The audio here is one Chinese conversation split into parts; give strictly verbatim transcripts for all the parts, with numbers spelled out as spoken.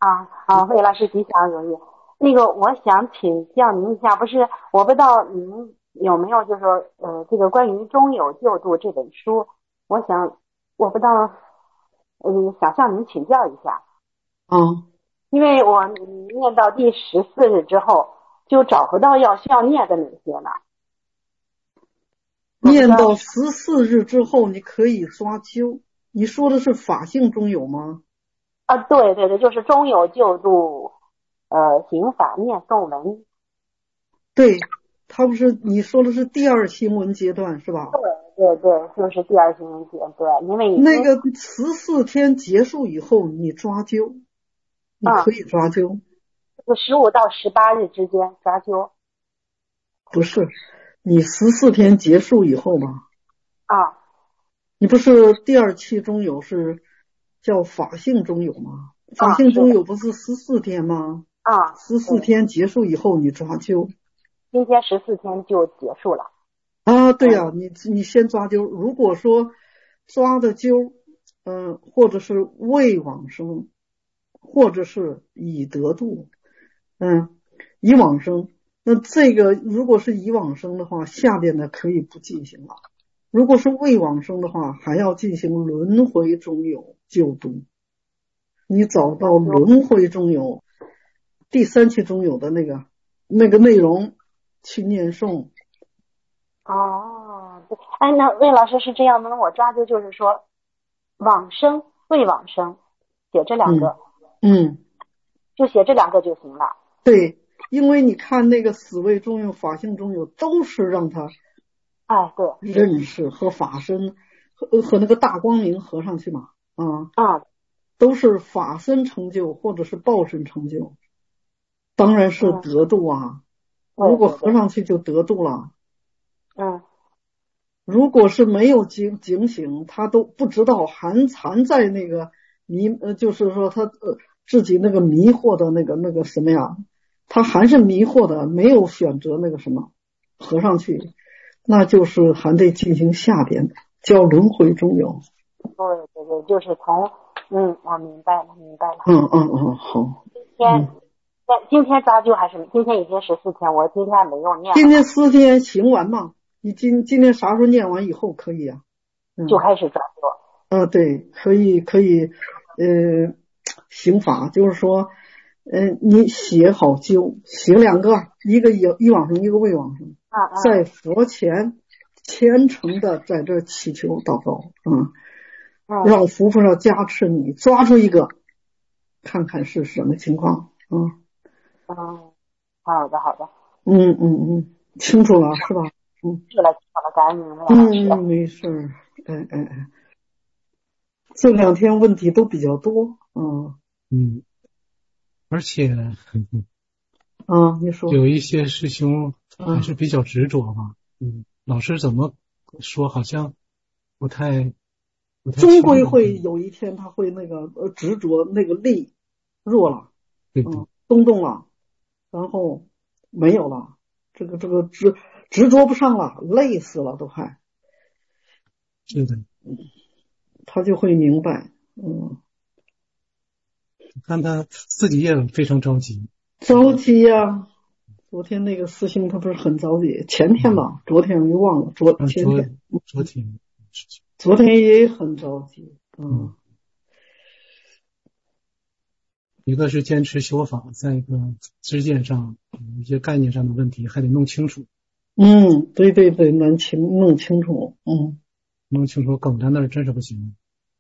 啊，好，魏老师吉祥如意。那个，我想请教您一下，不是，我不知道您有没有，就是说，呃，这个关于中有救度这本书，我想，我不知道，呃，想向您请教一下。 嗯， 因为我念到第十四日之后，就找不到要需要念的哪些了。 念到十四日之后，你可以抓阄。你说的是法性中有吗？ 啊，对对对，就是中有救度，呃，刑法念诵文。 对，他不是你说的是第二新闻阶段是吧？ 对对对，就是第二新闻阶段，因为那个十四天结束以后，你抓阄，你可以抓阄。 就十五到十八日之间抓阄。 不是，你十四天结束以后嘛？ 啊， 你不是第二期中有是叫法性中有吗？法性中有不是十四天吗？ 啊， 十四天结束以后你抓阄。 今天十四天就结束了。 啊，对呀、啊，你你先抓阄。如果说抓的阄，嗯、呃，或者是未往生，或者是已得度，嗯，已往生，那这个如果是已往生的话，下边的可以不进行了。如果是未往生的话，还要进行轮回中有救度。你找到轮回中有第三期中有的那个那个内容去念诵。 哦，对，哎，那魏老师是这样的，那我抓阄就是说，往生、未往生，写这两个， 嗯，嗯就写这两个就行了。 对，因为你看那个死位中有、法性中有，都是让他， 哎，对， 认识和法身和和那个大光明合上去嘛，啊， 啊， 都是法身成就或者是报身成就，当然是得度啊。 嗯、 如果合上去就得度了。 嗯， 如果是没有警警醒，他都不知道还还在那个迷，呃，就是说他呃自己那个迷惑的那个那个什么呀，他还是迷惑的，没有选择那个什么合上去，那就是还得进行下边的叫轮回中有。 对对对，就是从，嗯，我明白了，明白了。 嗯嗯嗯，好。 今天，在、嗯、今天抓阄还是今天已经十四天，我今天没有念。 今天四天行完嘛？你今今天啥时候念完以后可以啊？嗯、 就开始抓阄。 呃，对，可以可以，呃，刑法就是说，呃，你写好阄，写两个，一个已已往生，一个未往生， 啊啊， 在佛前虔诚的在这祈求祷告，嗯， 嗯让佛菩萨加持你，抓住一个，看看是什么情况，嗯嗯，好的好的， 嗯嗯嗯，清楚了是吧？嗯， 是了，好了，感恩您了，老师。 嗯，没事儿，哎哎哎。这两天问题都比较多，嗯嗯，而且啊，你说有一些师兄还是比较执着吧，嗯，老师怎么说好像不太，不太终归会有一天他会那个呃执着那个力弱了， 对对， 嗯，松动了，然后没有了，这个这个执执着不上了，累死了都快， 是的， 他就会明白，嗯， 看他自己也非常着急， 着急呀、啊。昨天那个师兄他不是很着急，前天吧，昨天又忘了，昨前天， 昨天， 昨天也很着急，嗯， 一个是坚持修法，再一个知见上一些概念上的问题还得弄清楚。 嗯，对对对，能清弄清楚，嗯， 弄清楚梗在那儿真是不行。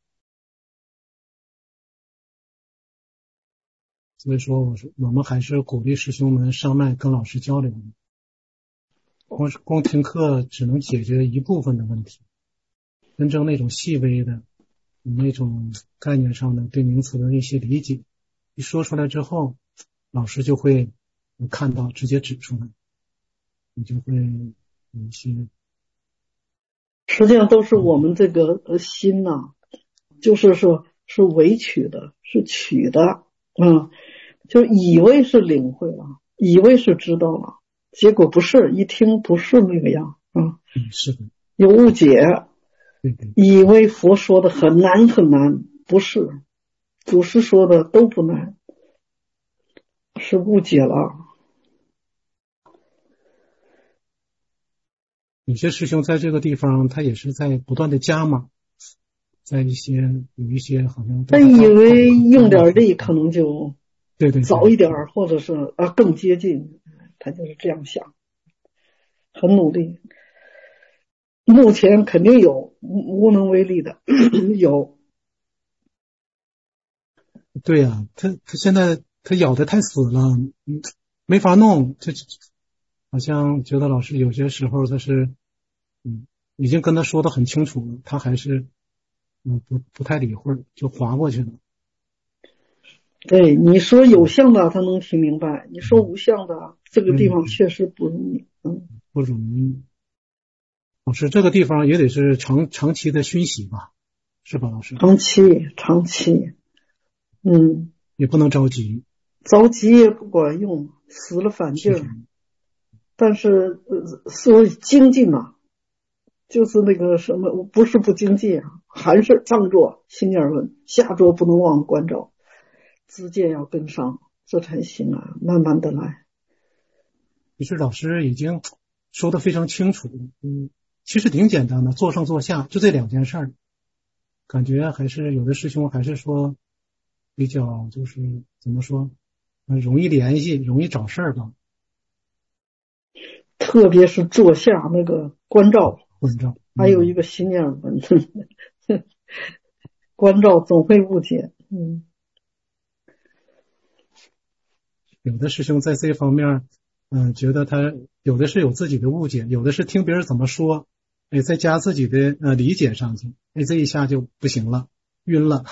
所以说，我说我们还是鼓励师兄们上麦跟老师交流。光是光听课只能解决一部分的问题，真正那种细微的、那种概念上的对名词的一些理解，一说出来之后，老师就会看到，直接指出来，你就会有一些。 实际上都是我们这个呃心呐、啊，就是说是委屈的，是取的，嗯，就以为是领会了，以为是知道了，结果不是，一听不是那个样，嗯， 嗯，是的， 有误解， 对对， 以为佛说的很难很难，不是，祖师说的都不难， 是误解了。 有些师兄在这个地方，他也是在不断的加码，在一些有一些好像他以为用点力可能就对对早一点，或者是啊更接近，他就是这样想，很努力。目前肯定有无能为力的，有。 对呀、啊，他他现在他咬得太死了，嗯，没法弄。这好像觉得老师有些时候他是，嗯，已经跟他说的很清楚了，他还是，嗯，不不太理会，就划过去了。 对，你说有相的他能听明白，你说无相的，这个地方确实不容易，嗯， 不容易。老师，这个地方也得是长长期的熏习吧，是吧，老师？ 长期，长期，嗯， 也不能着急， 着急也不管用，死了反劲儿。但是，呃，说精进嘛，就是那个什么，不是不精进啊，还是上桌心眼问，下桌不能忘关照，自见要跟上，这才行啊，慢慢的来。 其实老师已经说的非常清楚，嗯，其实挺简单的，做上做下就这两件事儿，感觉还是有的师兄还是说比较就是怎么说，嗯，容易联系，容易找事儿吧。 特别是坐下那个关照， 关照， 嗯、还有一个心眼问，关照总会误解，嗯。 有的师兄在这方面，嗯，觉得他有的是有自己的误解，有的是听别人怎么说，哎，再加自己的呃理解上去，哎，这一下就不行了，晕了。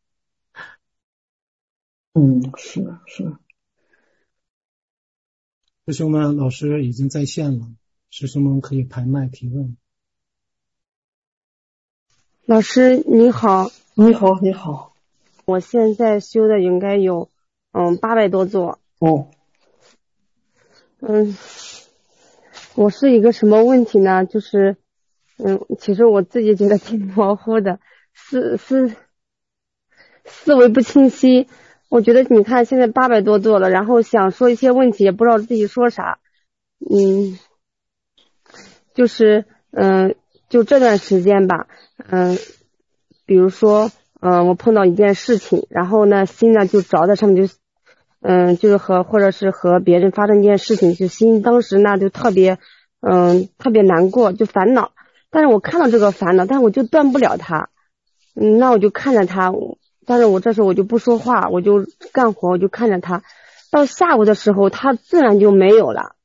嗯，是是。 师兄们，老师已经在线了，师兄们可以排麦提问。 老师你好。 你好，你好。 我现在修的应该有嗯八百多座。 哦。 嗯，我是一个什么问题呢？就是嗯，其实我自己觉得挺模糊的，思思思维不清晰。我觉得你看现在八百多座了，然后想说一些问题，也不知道自己说啥。嗯，就是嗯，就这段时间吧，嗯，比如说嗯，我碰到一件事情，然后呢心呢就着在上面，就嗯，就是和或者是和别人发生一件事情，就心当时呢就特别嗯特别难过，就烦恼。但是我看到这个烦恼，但是我就断不了它。嗯，那我就看着他，但是我这时候我就不说话，我就干活，我就看着他。到下午的时候，他自然就没有了。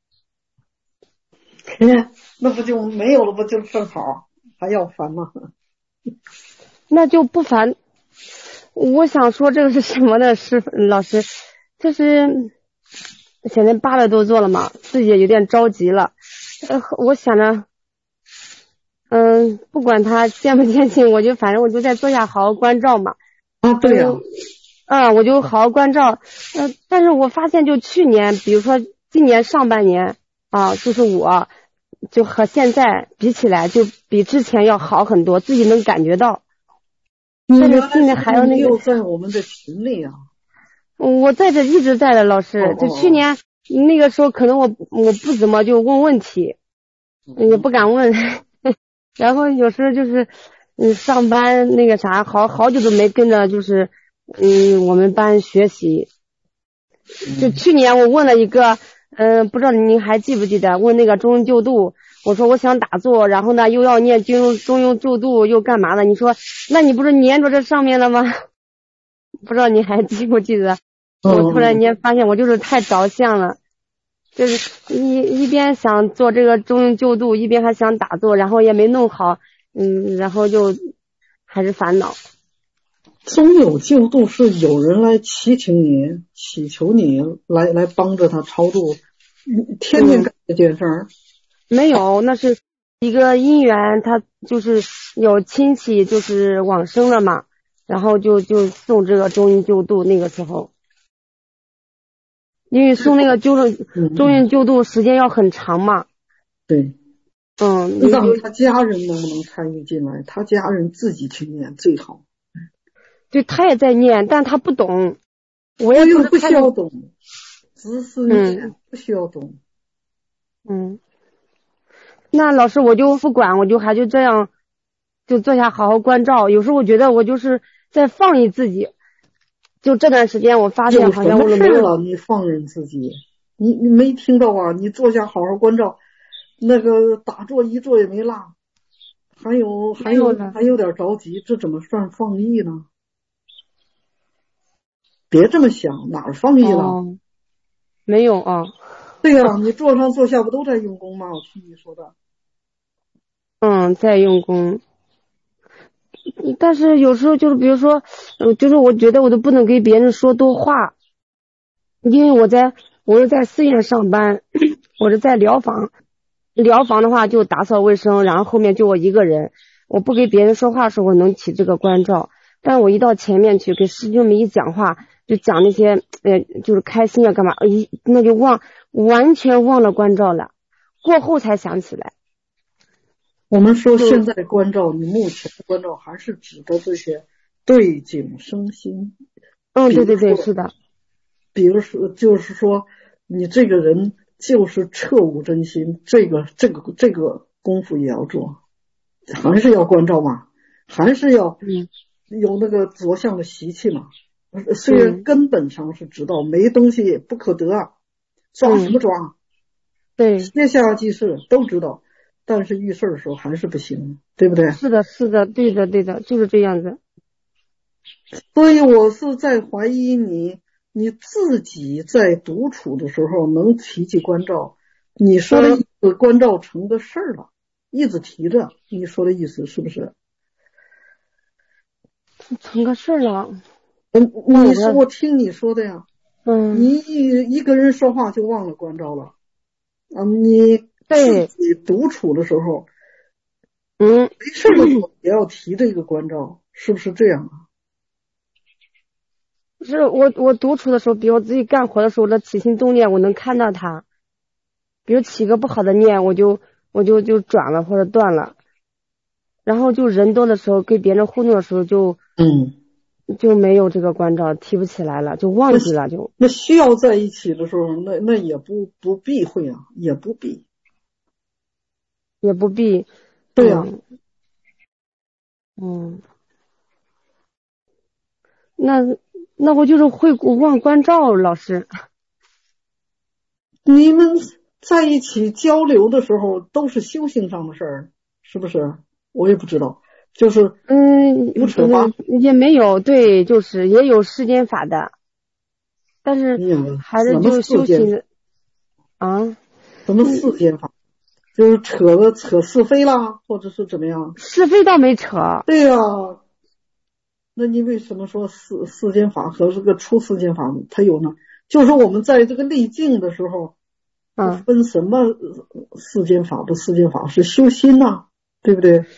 嗯，那不就没有了，不就正好，还要烦吗？ 那就不烦。我想说这个是什么呢？师老师，就是现在八百多座了嘛，自己也有点着急了。呃，我想着，嗯，不管他见不见进，我就反正我就在坐下好好关照嘛。 啊，对呀、啊。 嗯，我就好好关照。嗯、呃，但是我发现就去年，比如说今年上半年啊，就是我就和现在比起来，就比之前要好很多，自己能感觉到。但是现在还有那个在我们的群里啊。 我在这一直在的，老师。就去年那个时候，可能我我不怎么就问问题，也不敢问。然后有时候就是嗯上班那个啥，好好久都没跟着就是嗯我们班学习。就去年我问了一个嗯、呃、不知道您还记不记得，问那个中庸救度，我说我想打坐，然后呢又要念中庸中庸救度又干嘛的，你说那你不是粘着这上面了吗？不知道你还记不记得？我突然间发现我就是太着相了，就是一一边想做这个中庸救度，一边还想打坐，然后也没弄好，嗯，然后就还是烦恼。 中有救度是有人来祈请你，祈求你来来帮着他超度，天天干这件事儿、嗯？ 没有，那是一个因缘，他就是有亲戚就是往生了嘛，然后就就送这个中庸救度，那个时候。因为送那个救助中庸救度时间要很长嘛。 对。 嗯， 让他家人能不能参与进来？他家人自己去念最好。 对，他也在念，但他不懂，我也不不需要懂。 只是念，不需要懂。 嗯，那老师我就不管，我就还就这样就坐下好好关照。有时候我觉得我就是在放逸自己，就这段时间我发现好像我有什么事了，你放任自己，你你没听到啊？你坐下好好关照，那个打坐一坐也没落，还有还有还有点着急，这怎么算放逸呢？别这么想，哪儿放逸了？ 哦、没有啊。 对呀、啊，你坐上坐下不都在用功吗？我听你说的。 嗯，在用功。但是有时候就是比如说，呃，就是我觉得我都不能给别人说多话，因为我在我是在寺院上班，我是在疗房，疗房的话就打扫卫生，然后后面就我一个人，我不给别人说话的时候我能起这个关照，但我一到前面去给师兄们一讲话，就讲那些呃就是开心啊干嘛，一那就忘完全忘了关照了，过后才想起来。 我们说现在关照，你目前的关照还是指的这些对境生心。 嗯，对对对，是的。 比如说，就是说，你这个人就是彻悟真心，这个这个这个功夫也要做，还是要关照嘛，还是要有那个着相的习气嘛。嗯、虽然根本上是知道没东西不可得，抓什么抓？ 嗯、对， 接下即是都知道。但是遇事的时候还是不行，对不对？ 是的，是的，对的，对的，就是这样子。 所以我是在怀疑你，你自己在独处的时候能提起关照，你说的意思关照成个事儿了，一直提着，你说的意思是不是？ 成个事儿了。 嗯，你说我听你说的呀。 嗯。 你一一个人说话就忘了关照了啊，你。自己独处的时候， 嗯， 没事的时候也要提这个关照，是不是这样啊？ 是我我独处的时候，比如我自己干活的时候，我的起心动念我能看到它，比如起个不好的念，我就我就就转了或者断了，然后就人多的时候跟别人互动的时候就嗯就没有这个关照，提不起来了，就忘记了就。 那需要在一起的时候，那那也不不避讳啊，也不避。 也不必， 对呀、啊， 嗯，那那我就是会忘关照，老师。 你们在一起交流的时候都是修行上的事儿，是不是？我也不知道，就是嗯， 胡扯吧、 嗯，也没有，对，就是也有世间法的，但是还是就修行的啊。 什么世间法？就是扯了扯是非啦，或者是怎么样？ 是非倒没扯。 对呀、啊，那你为什么说世世间法和这个出世间法它有呢？就是说我们在这个历境的时候， 嗯， 分什么世间法不世间法，是修心呐、啊，对不对？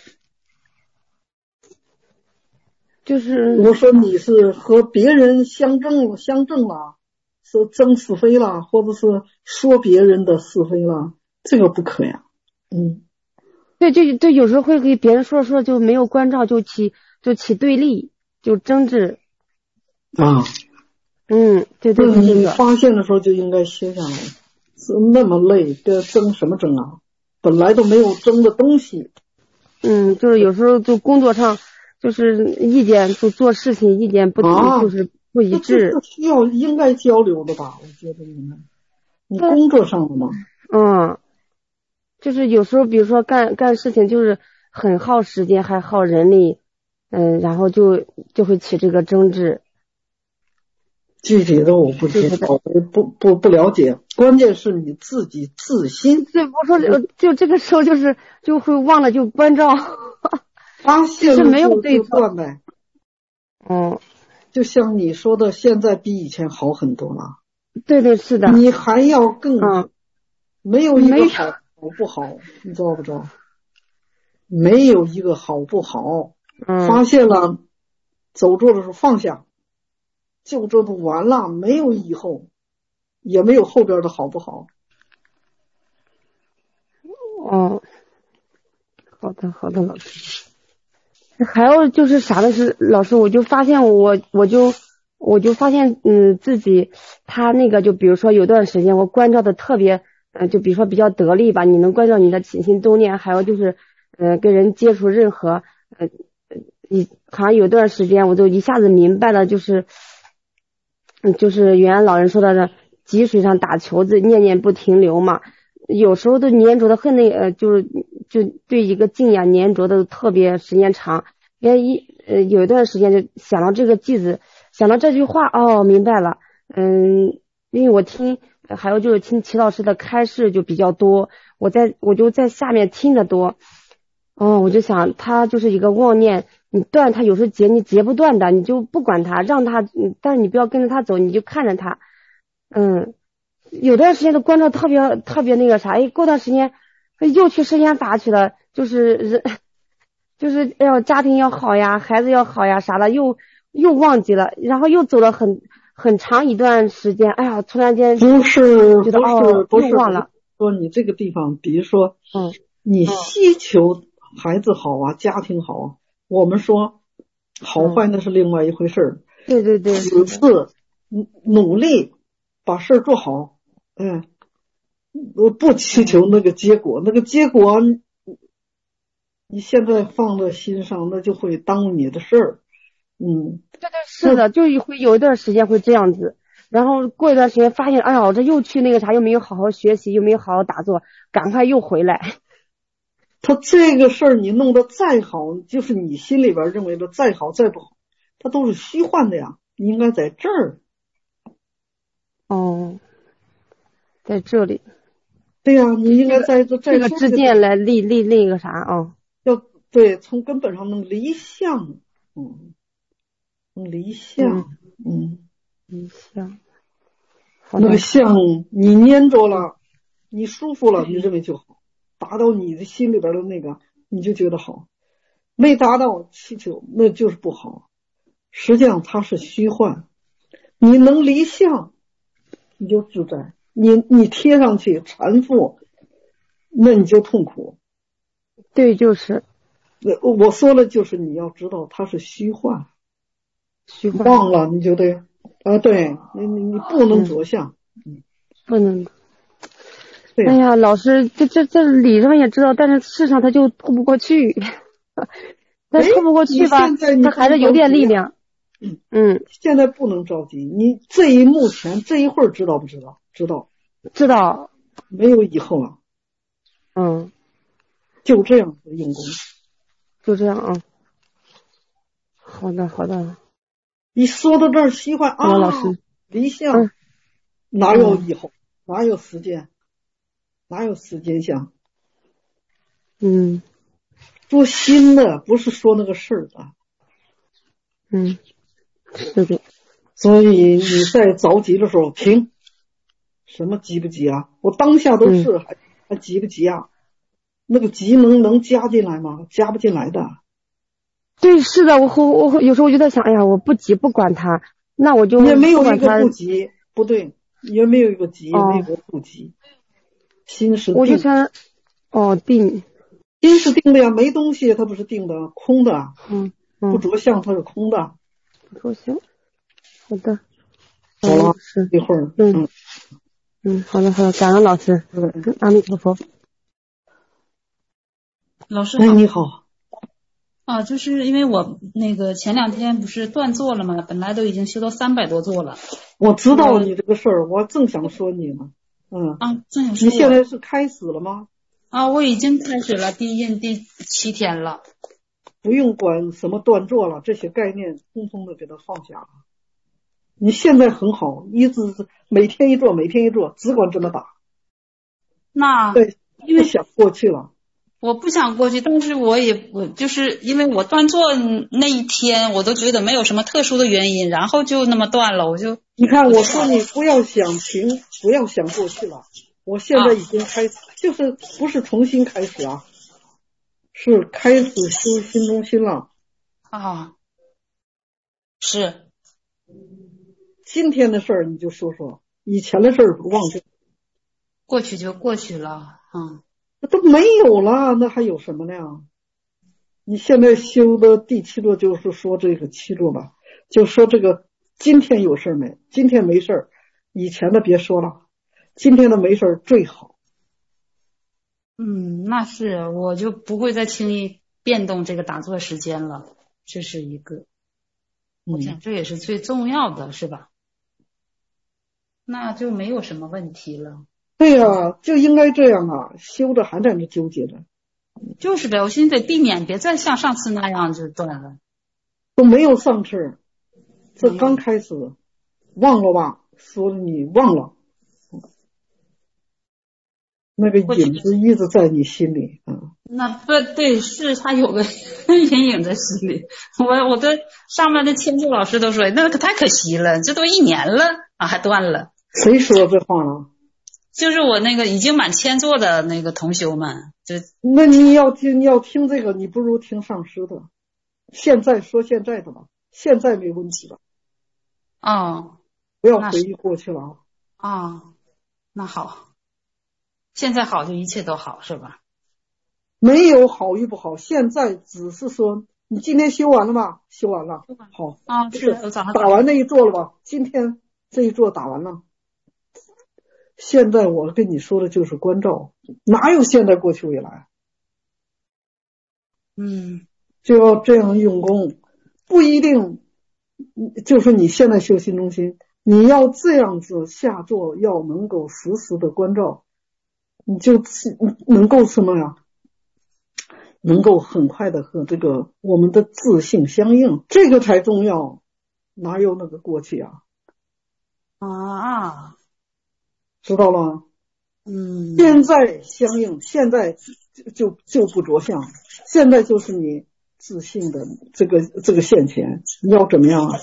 就是我说你是和别人相争相争了，是争是非了，或者是说别人的是非了，这个不可呀。嗯， 对，就对，有时候会给别人说说就没有关照，就起就起对立，就争执啊。 嗯，对对对， 你发现的时候就应该歇下来，是那么累，这争什么争啊？本来都没有争的东西。 嗯，就是有时候就工作上就是意见就做事情意见不、啊、就是不一致， 这需要应该交流的吧？我觉得你们，你工作上的嘛， 嗯。就是有时候比如说干干事情就是很耗时间还耗人力，嗯，然后就就会起这个争执。 具体的我不知道，不不不了解，关键是你自己自心。 对，我说就这个时候就是就会忘了就关照， 发现是没有对错呗。 嗯， 就像你说的，现在比以前好很多了。 对对是的。 你还要更， 嗯， 没有一个好。好不好？你知道不知道？没有一个好不好。 嗯， 发现了，走错的时候放下，就这不完了，没有以后，也没有后边的好不好。 哦，好的好的，老师。还有就是啥的是老师，我就发现我我就我就发现嗯自己他那个就比如说有段时间我关照的特别嗯、呃、就比如说比较得力吧，你能关照你的起心动念，还有就是呃跟人接触任何呃你好像有段时间我就一下子明白了，就是嗯就是原来老人说的积水上打球子，念念不停留嘛，有时候都粘着的很那呃就是就对一个静呀粘着的特别时间长，因为一呃有一段时间就想到这个句子，想到这句话，哦明白了，嗯因为我听还有就是听齐老师的开示就比较多，我在我就在下面听得多，哦我就想他就是一个妄念，你断他有时候截你截不断的，你就不管他，让他，但是你不要跟着他走，你就看着他，嗯，有段时间的关照特别特别那个啥，哎，过段时间又去实验法去了，就是人就是哎呦家庭要好呀，孩子要好呀啥的，又又忘记了，然后又走了很很长一段时间，哎呀，突然间不是觉得不是哦不是又忘了， 说你这个地方，比如说， 嗯， 你希求孩子好啊，家庭好啊，我们说好坏那是另外一回事儿。 对对对， 其次，努力把事儿做好，嗯，我不祈求那个结果，那个结果你现在放在心上，那就会耽误你的事儿。嗯， 对对是的，就会有一段时间会这样子，然后过一段时间发现，哎呀，我这又去那个啥，又没有好好学习，又没有好好打坐，赶快又回来。 他这个事儿你弄得再好，就是你心里边认为的再好再不好，它都是虚幻的呀。你应该在这儿。 哦，在这里。 对呀、啊，你应该在这这个支箭来立立那个啥啊、哦？ 要对，从根本上能离相，嗯，能离相，嗯， 离相。 那个相你粘着了，你舒服了，你认为就好，达到你的心里边的那个，你就觉得好；没达到祈求，那就是不好。实际上它是虚幻，你能离相，你就自在；你你贴上去缠缚，那你就痛苦。 对，就是。 我说了，就是你要知道它是虚幻， 虚幻忘了你就得啊，对你你你不能着相， 嗯，不能。 对哎呀，老师，这这这理上也知道，但是事上他就透不过去，他透不过去吧，他还是有点力量。 嗯嗯， 现在不能着急，你这一目前这一会儿知道不知道？知道， 知道， 没有以后了。 嗯， 就这样子用功， 就这样啊。好的，好的。 你说到这儿虚幻啊， 老师， 离相、嗯、哪有以后、嗯？哪有时间？哪有时间相？ 嗯， 做心的不是说那个事儿的。 嗯，是的。 所以你在着急的时候停，什么急不急啊？我当下都是、嗯、还还急不急啊？那个急能能加进来吗？加不进来的。 对，是的，我我我有时候我就在想，哎呀，我不急，不管他，那我就也没有一个不急，不对，也没有一个急，哦、也没有一个不急，心是定。 我就想，哦，定， 心是定的呀，没东西，它不是定的，空的， 嗯，嗯不着相，它是空的， 不着相。好的， 好了， 是一会儿， 嗯嗯，好的好的，感恩老师， 嗯， 阿弥陀佛。 老师好， 哎，你好。 啊，就是因为我那个前两天不是断座了嘛，本来都已经修到三百多座了。 我知道你这个事儿，我正想说你呢。嗯啊，正想说。 你现在是开始了吗？ 啊，我已经开始了，第印第七天了。 不用管什么断座了，这些概念通通的给它放下了。你现在很好，一直每天一做，每天一做，只管这么打。 那对，因为想过去了。 我不想过去，但是我也我就是因为我断座那一天，我都觉得没有什么特殊的原因，然后就那么断了，我就你看我说你不要想停，不要想过去了，我现在已经开始，啊、就是不是重新开始啊，是开始修心中心了啊，是今天的事儿你就说说，以前的事儿忘记， 过去就过去了，嗯。 那都没有了，那还有什么呢？你现在修的第七座就是说这个七座吧，就说这个今天有事没？今天没事，以前的别说了，今天的没事最好。 嗯，那是，我就不会再轻易变动这个打坐时间了，这是一个，我想这也是最重要的，是吧？那就没有什么问题了。 对呀、啊，就应该这样啊，修着还在那纠结着。 就是呗，我现在得避免别再像上次那样就断了。 都没有上次，这刚开始，忘了吧？说你忘了，那个影子一直在你心里啊。 那不对，是他有个阴影在心里。我我的上面的签字老师都说，那可太可惜了，这都一年了啊，还断了。 谁说这话了？ 就是我那个已经满千座的那个同修们，就那你要听你要听这个，你不如听上师的。现在说现在的吧，现在没问题了。 哦， 不要回忆过去了啊。 啊，那好，现在好就一切都好是吧？ 没有好与不好，现在只是说你今天修完了吗？修完了，好啊，是我早上打完那一座了吧？今天这一座打完了。现在我跟你说的就是关照，哪有现在过去未来？ 嗯， 就要这样用功，不一定就是你现在修心中心，你要这样子下座，要能够实时的关照，你就能够什么呀？能够很快的和这个我们的自性相应，这个才重要，哪有那个过去啊？ 啊， 知道了吗？ 嗯， 现在相应，现在就就不着相，现在就是你自信的这个这个现前，你要怎么样啊？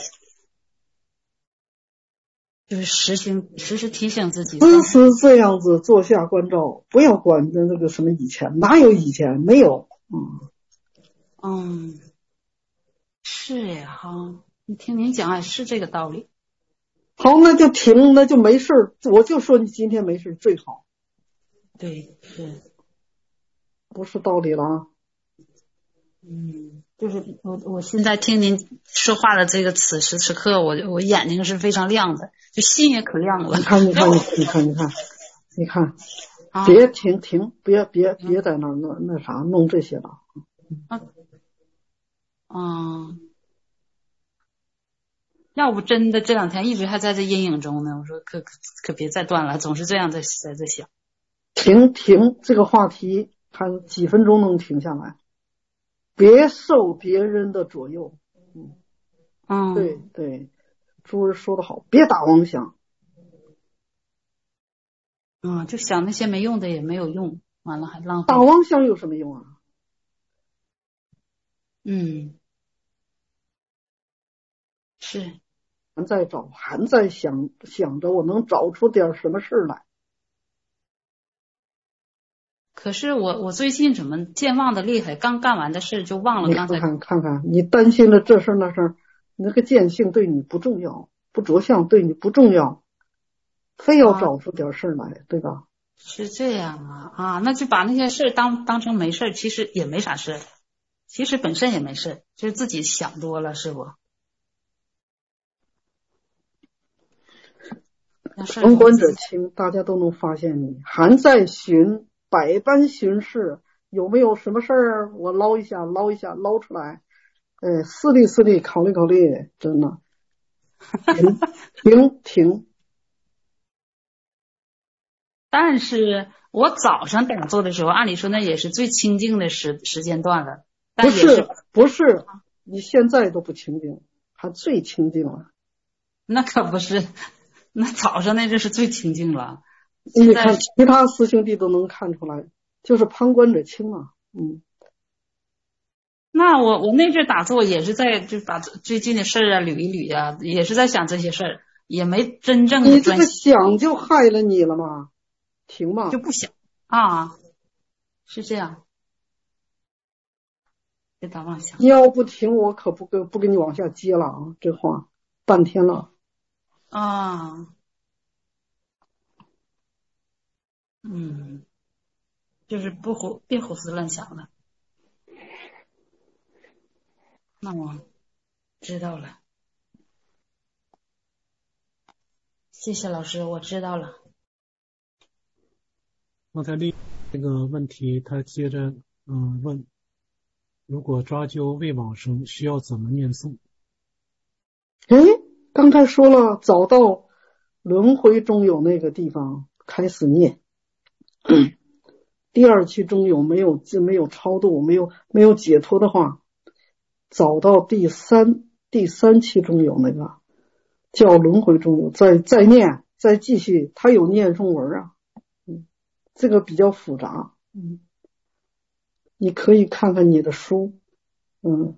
就是实行时时提醒自己， 时时这样子坐下关照，不要管那个什么以前，哪有以前？没有。嗯嗯，是呀哈，你听您讲也是这个道理。 好，那就停，那就没事，我就说你今天没事最好。 对，是， 不是道理了啊。 嗯，就是我我现在听您说话的这个此时此刻，我我眼睛是非常亮的，就心也可亮了。 你看，你看，你看，你看，你看， 啊、 别停停，别别别在那那那啥弄这些了。 啊，嗯。要不真的这两天一直还在这阴影中呢，我说可可可别再断了，总是这样在在在想。 停停，这个话题看几分钟能停下来，别受别人的左右。嗯， 嗯， 对对，朱儿说的好，别打妄想。 嗯，就想那些没用的也没有用，完了还浪费。 打妄想有什么用啊？ 嗯，是。 还在找，还在想想着我能找出点什么事来。 可是我我最近怎么健忘的厉害？刚干完的事就忘了。刚才你看看看看，你担心的这事那事，那个见性对你不重要，不着相对你不重要，非要找出点事来，啊、对吧？ 是这样啊啊，那就把那些事当当成没事，其实也没啥事，其实本身也没事，就是自己想多了，是不？ 旁观者清，大家都能发现你还在寻百般寻事，有没有什么事儿？我捞一下，捞一下，捞出来，哎，思虑思虑，考虑考虑，真的，停停停。 但是我早上打坐的时候，按理说那也是最清静的时时间段了。但不是不是，你现在都不清静，还最清静了。 那可不是。那早上那阵是最清静了， 你看其他师兄弟都能看出来，就是旁观者清啊。嗯， 那我我那阵打坐也是在就把最近的事啊捋一捋啊，也是在想这些事儿，也没真正的专心。 你这个想就害了你了吗？停嘛， 就不想啊，是这样，别打妄想。 你要不停，我可不跟不跟你往下接了啊！这话半天了。 啊，嗯，就是不胡别胡思乱想了。那我知道了。 谢谢老师，我知道了。 刚才另一个问题，他接着嗯问，如果抓阄未往生，需要怎么念诵？ 哎，刚才说了，找到轮回中有那个地方开始念。第二期中有没有没有超度，没有没有解脱的话，找到第三第三期中有那个叫轮回中有，再再念，再继续，他有念诵文啊，嗯，这个比较复杂，嗯，你可以看看你的书，嗯，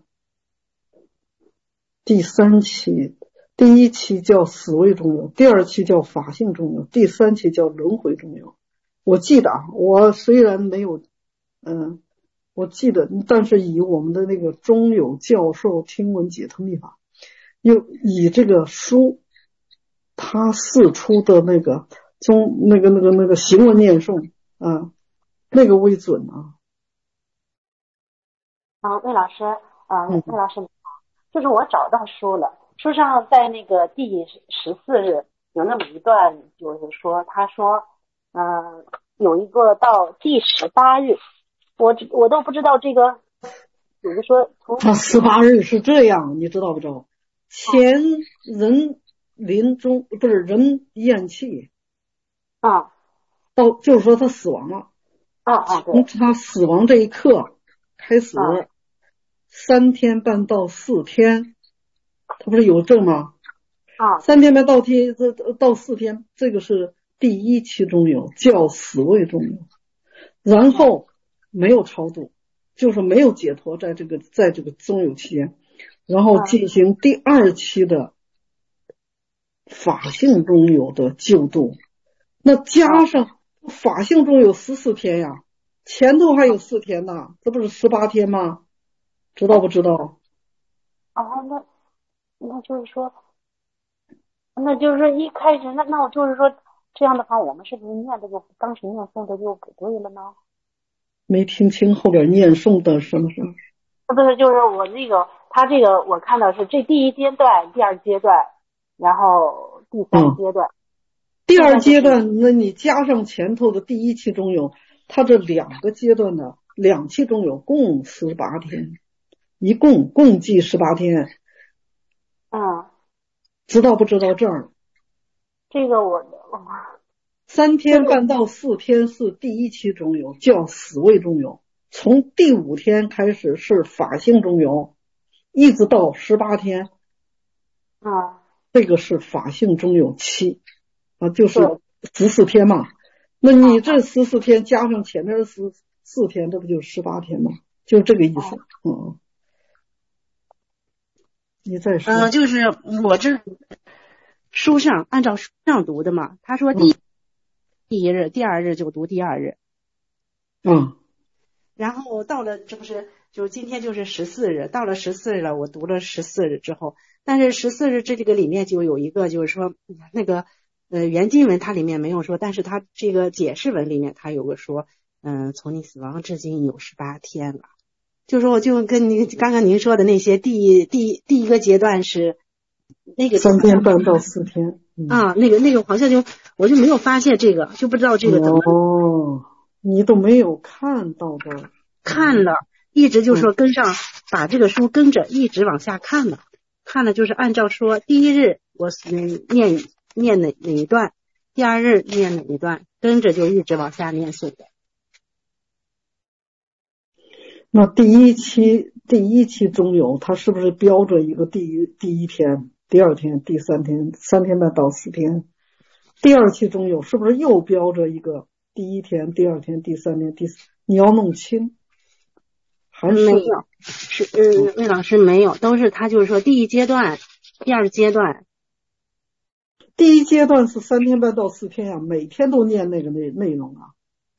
第三期，第一期叫死位中有，第二期叫法性中有，第三期叫轮回中有。我记得啊，我虽然没有，嗯，我记得，但是以我们的那个中有教授听闻解脱密法，又以这个书他释出的那个中那个那个那个行文念诵啊，那个为准啊。 啊，魏老师，啊，魏老师，就是我找到书了，书上在那个第十四日有那么一段，就是说，他说，嗯、呃，有一个到第十八日，我我都不知道这个，比如说从他十八日是这样，你知道不知道？前人临终不是人咽气啊， 到就是说他死亡了啊啊，对， 从他死亡这一刻开始。 啊三天半到四天，他不是有证吗？ 啊， 三天半到天到四天，这个是第一期中有，叫死位中有，然后没有超度，就是没有解脱，在这个在这个中有期间，然后进行第二期的法性中有的救度，那加上法性中有十四天呀，前头还有四天呢，这不是十八天吗？知道不知道？ 哦，那那就是说，那就是说一开始，那那我就是说，这样的话，我们是不是念这个当时念诵的就不对了呢？ 没听清后边念诵的什么什么？ 不是，就是我那个他这个我看到是这第一阶段、第二阶段，然后第三阶段。 嗯、第二阶段，那你加上前头的第一期中有，它这两个阶段的两期中有共十八天。一共共计十八天， 嗯， 知道不知道这儿？ 这个我我三天半到四天是第一期中有，叫死位中有。从第五天开始是法性中有，一直到十八天， 啊， 这个是法性中有期啊，就是十四天嘛。那你这十四天加上前面十四天，这不就十八天吗？就这个意思，嗯。你再说， 嗯、呃，就是我这书上按照书上读的嘛。他说第、嗯、第一日、第二日就读第二日， 嗯， 然后到了这不是就今天就是十四日，到了十四日了，我读了十四日之后，但是十四日这这个里面就有一个就是说那个呃原经文它里面没有说，但是它这个解释文里面它有个说，嗯、呃，从你死亡至今有十八天了。就说我就跟您刚刚您说的那些第第第一个阶段是那个三天半到四天、 嗯、啊，那个那个好像就我就没有发现这个，就不知道这个怎么哦，你都没有看到的， 看了，一直就说跟上、嗯、把这个书跟着一直往下看了，看了就是按照说第一日我嗯念念哪哪一段，第二日念哪一段，跟着就一直往下念诵的。 那第一期第一期中有，它是不是标着一个第一第一天、第二天、第三天，三天半到四天？第二期中有是不是又标着一个第一天、第二天、第三天、第四？你要弄清，还是没有？是嗯，魏老师没有，都是他就是说第一阶段、第二阶段。 第一阶段是三天半到四天啊，每天都念那个内内容啊。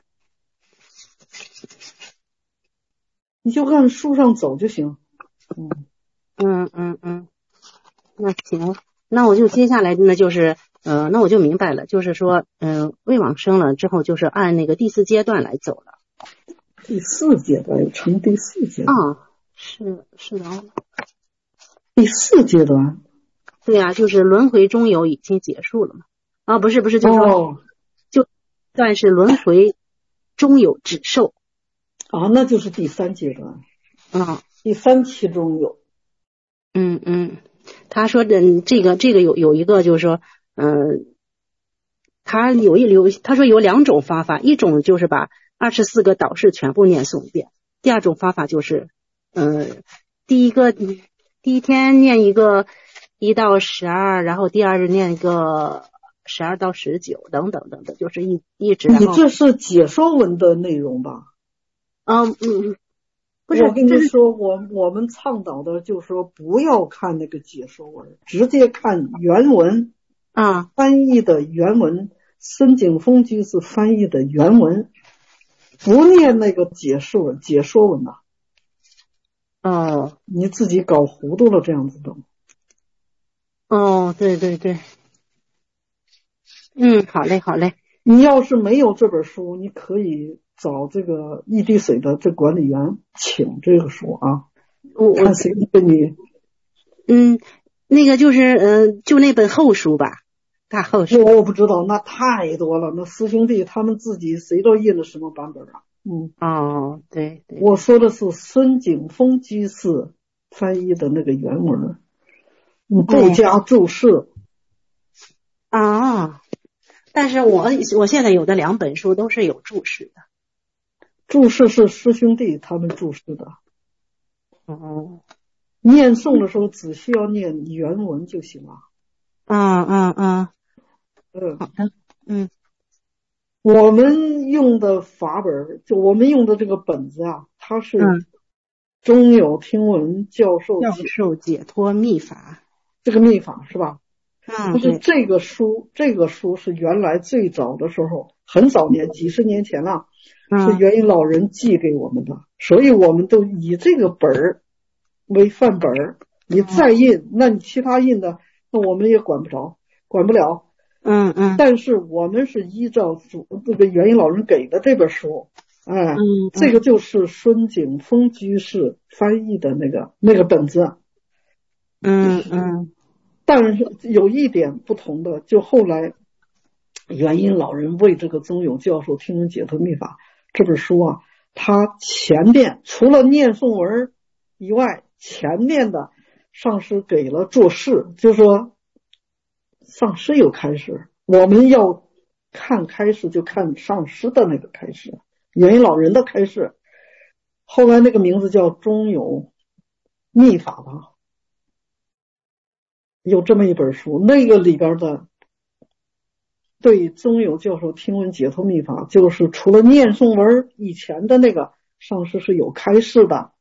你就按书上走就行。 嗯嗯嗯嗯，那行，那我就接下来那就是呃，那我就明白了，就是说呃，未往生了之后，就是按那个第四阶段来走了。 第四阶段成第四阶段啊、嗯，是是的。 第四阶段。 对呀、啊，就是轮回中有已经结束了嘛。 啊，不是不是，就是说、 哦、 就算是轮回中有指受啊，那就是第三阶段， 嗯， 第三期中有。 嗯嗯，他说的这个这个有有一个就是说，嗯，他有一有他说有两种方法，一种就是把二十四个导式全部念诵一遍，第二种方法就是，嗯，第一个第一天念一个一到十二，然后第二日念一个十二到十九等等等等，就是一一直。 你这是解说文的内容吧？ 嗯嗯，不是， 我跟你说，我我们倡导的就是说，不要看那个解说文，直接看原文啊， 翻译的原文，孙景峰居士翻译的原文，不念那个解说文，解说文呐、 啊。哦， 你自己搞糊涂了，这样子的。 哦，对对对，嗯，好嘞好嘞。 你要是没有这本书，你可以找这个一滴水的这管理员请这个书啊， 我看谁跟你。 嗯，那个就是嗯、呃，就那本厚书吧，大厚书。 我不知道，那太多了，那师兄弟他们自己谁都印了什么版本啊？嗯， 哦，对对， 我说的是孙景峰居士翻译的那个原文，你不加注释啊。但是我我现在有的两本书都是有注释的， 注释是师兄弟他们注释的。 哦， 念诵的时候只需要念原文就行了。 嗯嗯嗯， 嗯， 好的，嗯， 我们用的法本，就我们用的这个本子啊，它是中有听闻教授教授解脱秘法， 这个秘法是吧？ 嗯， 就是这个书，这个书是原来最早的时候，很早年，几十年前了，是元音老人寄给我们的，所以我们都以这个本儿为范本儿。你再印，那你其他印的，那我们也管不着，管不了。 嗯嗯。 但是我们是依照主这个元音老人给的这本书，哎， 嗯， 这个就是孙景峰居士翻译的那个那个本子。 嗯嗯。 但是有一点不同的，就后来元音老人为这个宗友教授听闻解脱秘法这本书啊，他前面除了念诵文以外，前面的上师给了作释，就说上师有开示，我们要看开示就看上师的那个开示，元音老人的开示。后来那个名字叫中有秘法吧，有这么一本书，那个里边的对宗友教授听闻解脱秘法，就是除了念诵文以前的那个上师是有开示的。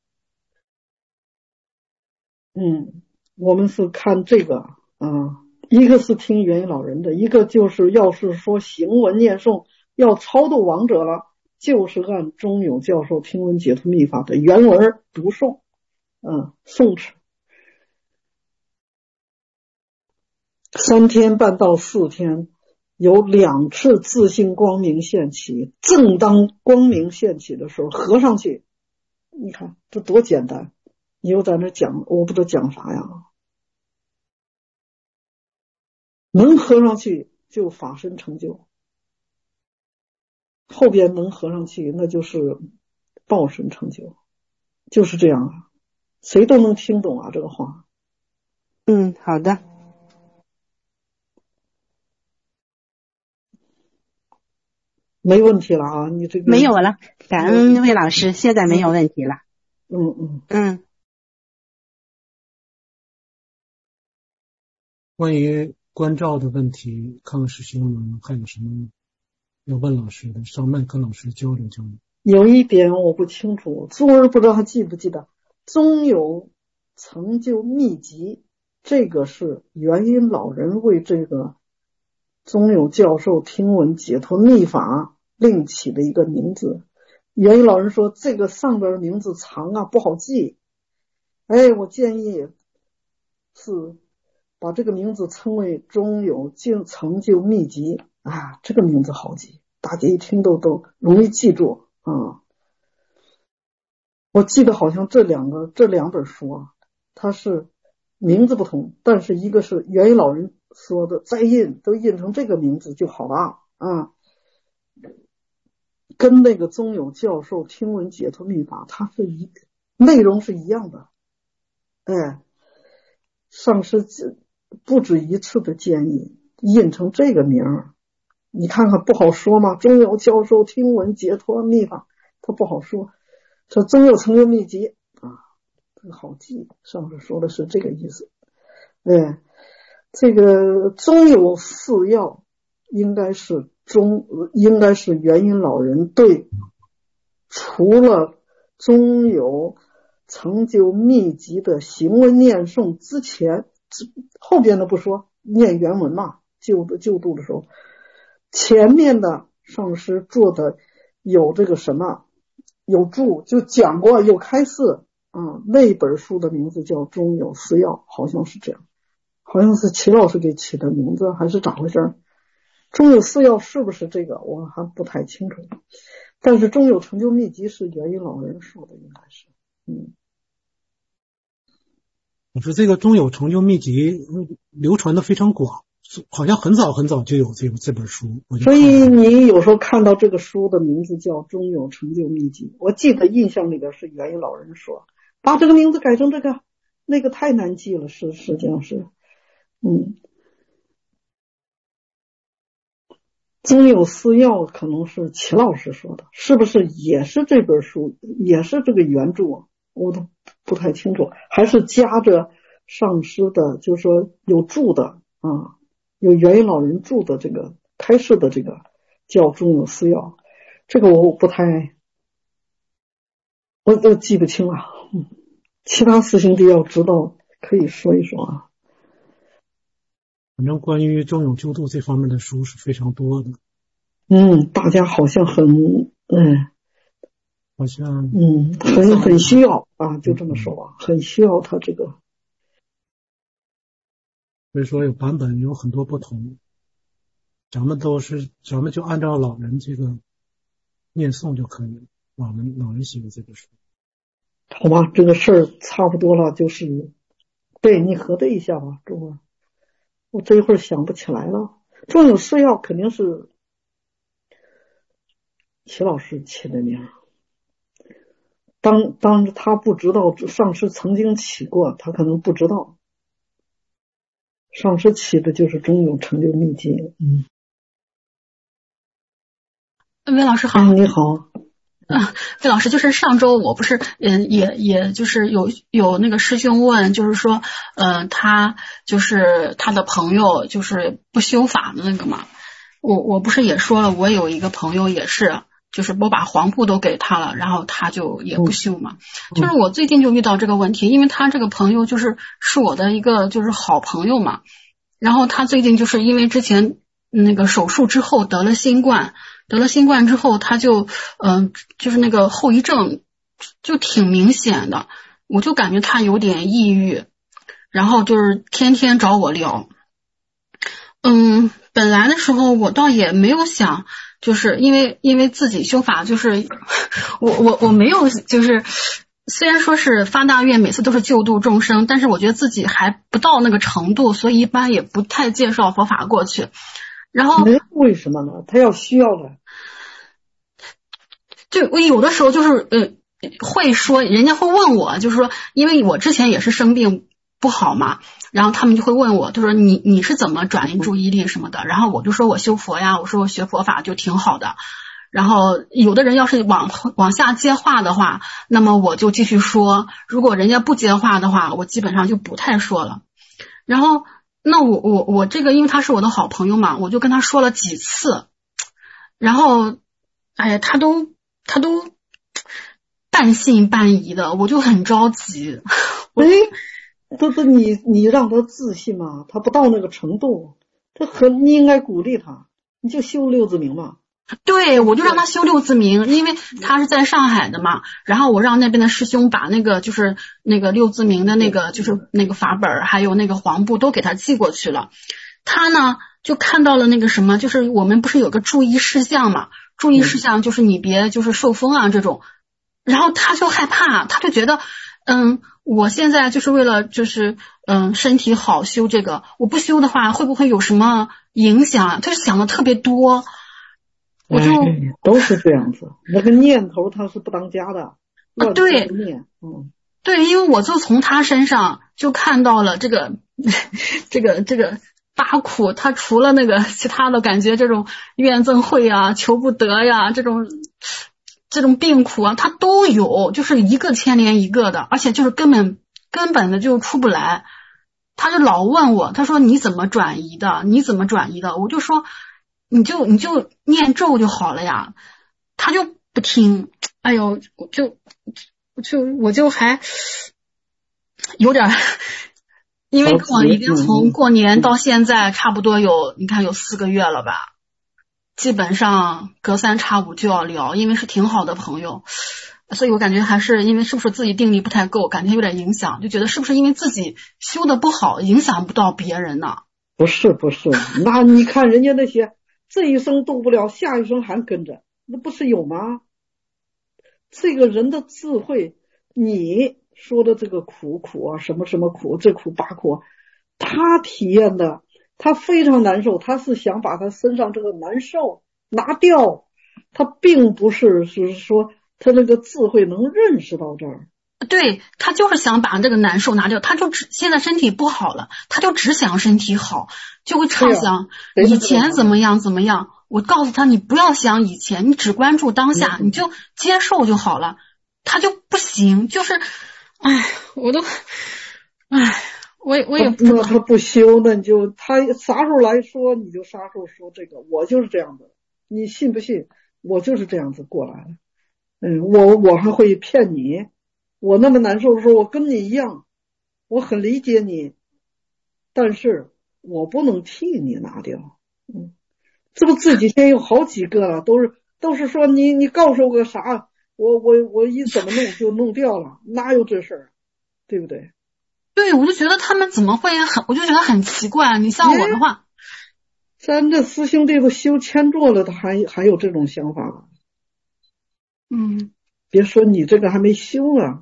嗯，我们是看这个啊，一个是听元音老人的，一个就是要是说行文念诵要超度亡者了，就是按宗友教授听闻解脱秘法的原文读诵，嗯，诵持。三天半到四天，有两次自性光明现起，正当光明现起的时候合上去，你看这多简单，你又在那讲，我不知道讲啥呀，能合上去就法身成就，后边能合上去那就是报身成就，就是这样啊，谁都能听懂啊这个话。 嗯，好的。 没问题了啊，你这个没有了，感恩魏老师，现在没有问题了。 嗯嗯嗯。 关于关照的问题，看看师兄们还有什么要问老师的，上麦跟老师交流交流。 有一点我不清楚，珠儿不知道还记不记得，宗有成就秘籍，这个是元音老人为这个宗有教授听闻解脱秘法另起的一个名字。元音老人说这个上边名字长啊，不好记，哎，我建议是把这个名字称为宗有成就秘籍啊，这个名字好记，大家一听都都容易记住啊。我记得好像这两个这两本书啊，它是名字不同，但是一个是元音老人说的再印都印成这个名字就好了啊，跟那个宗友教授听闻解脱密法它是一内容是一样的。哎，上师不止一次的建议印成这个名儿，你看看不好说吗？宗友教授听闻解脱密法，他不好说，说宗友成就秘籍啊，这个好记。上师说的是这个意思。哎，这个宗友四要应该是中，应该是元音老人对除了宗友成就秘籍的行文念诵之前，后边的不说，念原文嘛，救救度的时候，前面的上师做的有这个什么，有注就讲过，有开示啊，那本书的名字叫《宗友四要》，好像是这样，好像是齐老师给起的名字，还是咋回事？《宗友四要》是不是这个，我还不太清楚。但是《宗友成就秘籍》是元音老人说的，应该是。嗯， 我说这个宗友成就秘籍流传的非常广，好像很早很早就有这个这本书。 所以你有时候看到这个书的名字叫宗友成就秘籍，我记得印象里边是元音老人说把这个名字改成这个，那个太难记了，是实际上是，嗯，宗友四要可能是齐老师说的，是不是也是这本书，也是这个原著？我都不太清楚，还是夹着上师的，就是说有注的啊，有元音老人注的这个开示的这个叫宗友四要，这个我不太，我都记不清了。嗯，其他师兄弟要知道可以说一说啊。 反正关于宗友救度这方面的书是非常多的。 嗯，大家好像很嗯。 好像嗯，很很需要啊，就这么说吧，很需要他这个。 所以说有版本有很多不同，咱们都是咱们就按照老人这个念诵就可以了，老人老人写的这个书。 好吧，这个事儿差不多了，就是对你核对一下吧，中国。我这一会儿想不起来了，宗友四要肯定是齐老师起的名。当当他不知道上师曾经起过，他可能不知道上师起的就是宗友成就秘籍。嗯， 魏老师好。 嗯，你好。 啊，魏老师，就是上周我不是嗯也也就是有有那个师兄问，就是说呃他就是他的朋友就是不修法的那个嘛，我我不是也说了，我有一个朋友也是。就是我把黄布都给他了，然后他就也不修嘛。嗯、就是我最近就遇到这个问题，因为他这个朋友就是是我的一个就是好朋友嘛。然后他最近就是因为之前那个手术之后得了新冠，得了新冠之后他就嗯、呃、就是那个后遗症就挺明显的，我就感觉他有点抑郁，然后就是天天找我聊。嗯，本来的时候我倒也没有想。就是因为因为自己修法，就是我我我没有就是虽然说是发大愿每次都是救度众生，但是我觉得自己还不到那个程度，所以一般也不太介绍佛法过去。然后为什么呢？他要需要的， 就我有的时候就是呃会说，人家会问我，就是说因为我之前也是生病不好嘛。然后他们就会问我，就说你你是怎么转移注意力什么的，然后我就说我修佛呀，我说我学佛法就挺好的。然后有的人要是往往下接话的话，那么我就继续说，如果人家不接话的话，我基本上就不太说了。然后那我我我这个因为他是我的好朋友嘛，我就跟他说了几次，然后哎呀他都他都半信半疑的，我就很着急。 哎都是你你让他自信嘛，他不到那个程度，这很你应该鼓励他，你就修六字明嘛。 对，我就让他修六字明，因为他是在上海的嘛，然后我让那边的师兄把那个就是那个六字明的那个就是那个法本还有那个黄布都给他寄过去了。他呢就看到了那个什么，就是我们不是有个注意事项嘛，注意事项就是你别就是受风啊这种，然后他就害怕，他就觉得嗯我现在就是为了就是嗯身体好修这个，我不修的话会不会有什么影响？他就想的特别多，我就、 哎、都是这样子，那个念头他是不当家的， 啊对， 嗯， 对，因为我就从他身上就看到了这个这个这个八苦，他除了那个其他的感觉这种怨憎会啊、求不得呀、这种这种病苦啊，他都有，就是一个牵连一个的，而且就是根本根本的就出不来。他就老问我，他说你怎么转移的？你怎么转移的？我就说你就你就念咒就好了呀。他就不听，哎呦，我就就我就还有点，因为我已经从过年到现在差不多有，你看有四个月了吧，基本上隔三差五就要聊，因为是挺好的朋友，所以我感觉还是因为是不是自己定力不太够，感觉有点影响，就觉得是不是因为自己修的不好，影响不到别人呢？ 不是不是，那你看人家那些这一生度不了，下一生还跟着，那不是有吗？这个人的智慧，你说的这个苦苦啊，什么什么苦，这苦八苦，他体验的，他非常难受，他是想把他身上这个难受拿掉，他并不是是说他这个智慧能认识到这儿。 对，他就是想把这个难受拿掉，他就只现在身体不好了，他就只想身体好，就会畅想以前怎么样怎么样。我告诉他，你不要想以前，你只关注当下，你就接受就好了。他就不行，就是，哎，我都，哎，我也我也不那他不修，那你就他啥时候来说，你就啥时候说这个。我就是这样的，你信不信？我就是这样子过来的。嗯，我我还会骗你。我那么难受的时候，我跟你一样，我很理解你，但是我不能替你拿掉。嗯，这不这几天有好几个了，都是都是说你你告诉我个啥，我我我一怎么弄就弄掉了，哪有这事儿，对不对？ 对，我就觉得他们怎么会很，我就觉得很奇怪。你像我的话， 咱这师兄弟都修千座了，他还还有这种想法吗？ 嗯， 别说你这个还没修啊。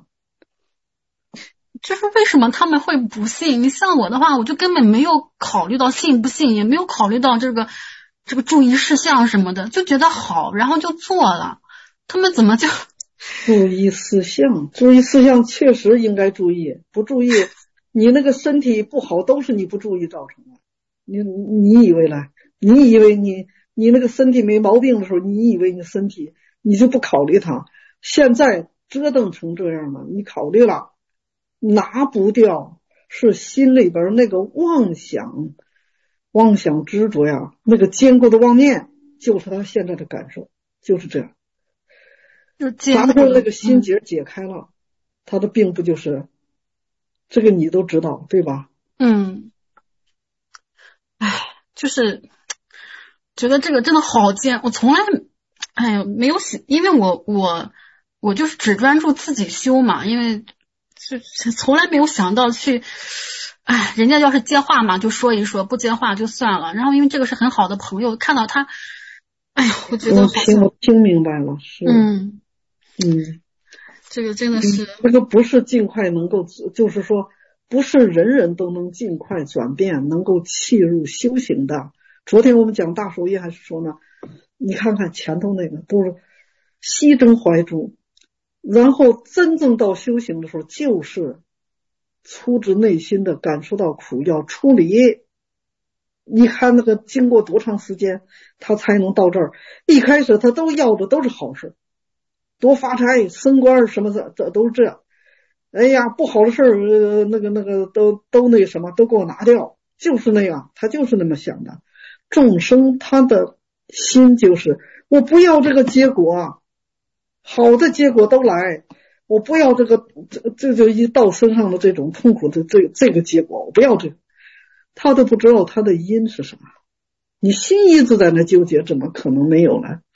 就是为什么他们会不信？你像我的话，我就根本没有考虑到信不信，也没有考虑到这个这个注意事项什么的，就觉得好，然后就做了。他们怎么就注意事项？注意事项确实应该注意，不注意，你那个身体不好都是你不注意造成的。你你以为呢？你以为你你那个身体没毛病的时候，你以为你身体你就不考虑它？现在折腾成这样了，你考虑了。拿不掉是心里边那个妄想妄想执着呀，那个坚固的妄念就是他现在的感受，就是这样。咱们那个心结解开了，嗯，他的病不就是这个你都知道对吧？ 嗯，哎，就是觉得这个真的好艰，我从来哎呦没有想，因为我我我就是只专注自己修嘛，因为是从来没有想到去，哎，人家要是接话嘛就说一说，不接话就算了。然后因为这个是很好的朋友，看到他，哎呀，我觉得好像我听明白了，是， 嗯嗯， 这个真的是， 这个不是尽快能够，就是说不是人人都能尽快转变，能够契入修行的。昨天我们讲大手印还是说呢，你看看前头那个都是西征怀珠。然后真正到修行的时候，就是出自内心的感受到苦要处理。你看那个经过多长时间他才能到这儿，一开始他都要的都是好事，多发财升官什么的，这都是这样。哎呀，不好的事儿，呃、那个那个都都那什么都给我拿掉，就是那样，他就是那么想的。众生他的心就是我不要这个结果，好的结果都来，我不要这个这这就一到身上的这种痛苦的这这个结果，我不要这个。他都不知道他的因是什么，你心一直在那纠结，怎么可能没有呢？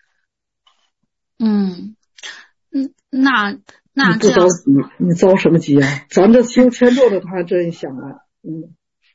嗯嗯，那那你不着急，你着什么急啊？咱这修千座的他还真想了，嗯。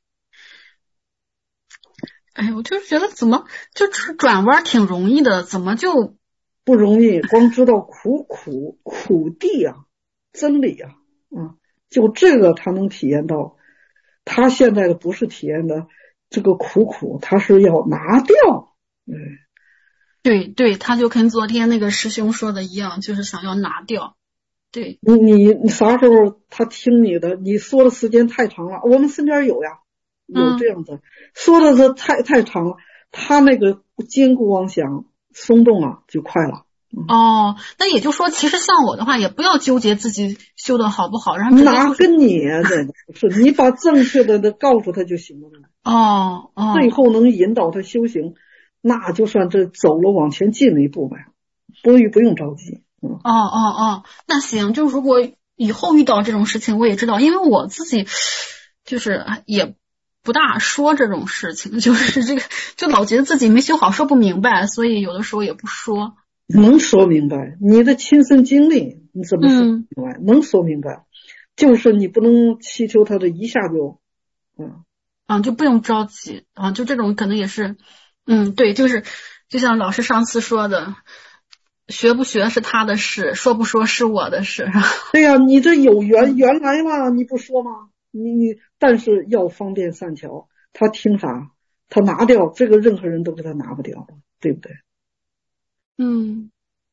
哎，我就是觉得怎么就转弯挺容易的，怎么就不容易？光知道苦苦苦地啊，真理啊，嗯， 就这个他能体验到，他现在的不是体验的这个苦苦，他是要拿掉。嗯， 对对，他就跟昨天那个师兄说的一样，就是想要拿掉。对， 你你你啥时候他听你的？你说的时间太长了，我们身边有呀，有这样的，嗯、说的是太太长了，他那个坚固妄想松动了就快了。 哦，那也就是说，其实像我的话，也不要纠结自己修的好不好，然后哪跟你啊？这个是你把正确的的告诉他就行了。 哦哦， 最后能引导他修行，那就算这走了往前进了一步呗，不不用着急。嗯、 哦哦哦，那行，就如果以后遇到这种事情，我也知道，因为我自己就是也不大说这种事情，就是这个就老觉得自己没修好，说不明白，所以有的时候也不说。 能说明白，你的亲身经历你怎么说明白？嗯、能说明白，就是你不能祈求他的一下就，嗯， 啊，就不用着急啊，就这种可能也是，嗯，对，就是就像老师上次说的，学不学是他的事，说不说是我的事。 对呀、啊，你这有缘原来嘛，你不说吗？你你，但是要方便善巧，他听啥，他拿掉这个，任何人都给他拿不掉，对不对？ 嗯，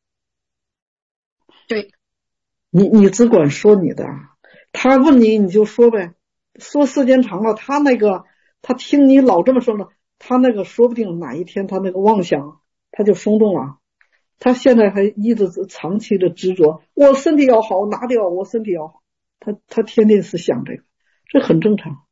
对， 你你只管说你的，他问你你就说呗，说时间长了，他那个他听你老这么说了，他那个说不定哪一天他那个妄想他就松动了，他现在还一直长期的执着，我身体要好，拿掉我身体要好，他他天天是想这个，这很正常。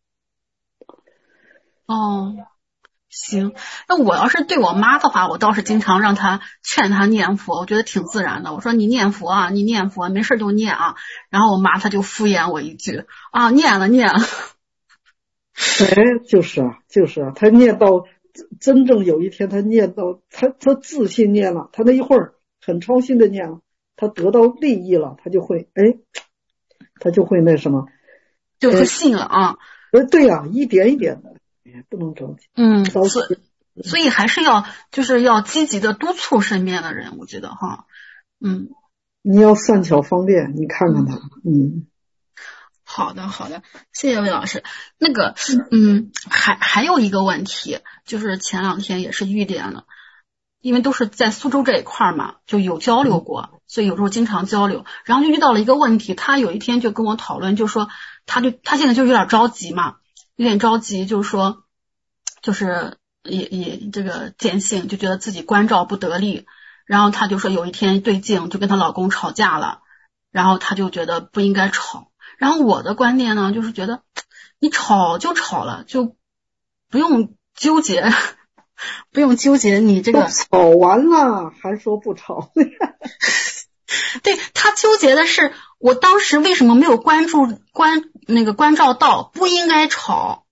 哦。行，那我要是对我妈的话，我倒是经常让她劝她念佛，我觉得挺自然的。我说你念佛啊，你念佛，没事就念啊。然后我妈她就敷衍我一句啊，念了念了。 哎，就是啊，就是啊，她念到真正有一天，她念到她她自信念了，她那一会儿很操心的念了，她得到利益了，她就会哎，她就会那什么， 就会信了啊。 呃，对呀、啊，一点一点的。不能着急， 嗯，所以所以还是要就是要积极的督促身边的人，我觉得哈，嗯， 你要善巧方便，你看看他，嗯， 好的好的，谢谢魏老师。那个，嗯，还还有一个问题，就是前两天也是遇见了，因为都是在苏州这一块嘛，就有交流过，所以有时候经常交流，然后就遇到了一个问题，他有一天就跟我讨论，就说他就他现在就有点着急嘛。有点着急，就是说，就是也也这个见性，就觉得自己关照不得力，然后她就说有一天对镜就跟她老公吵架了，然后她就觉得不应该吵，然后我的观点呢，就是觉得你吵就吵了，就不用纠结，不用纠结你这个吵完了还说不吵。 对，他纠结的是我当时为什么没有关注关那个关照到不应该吵，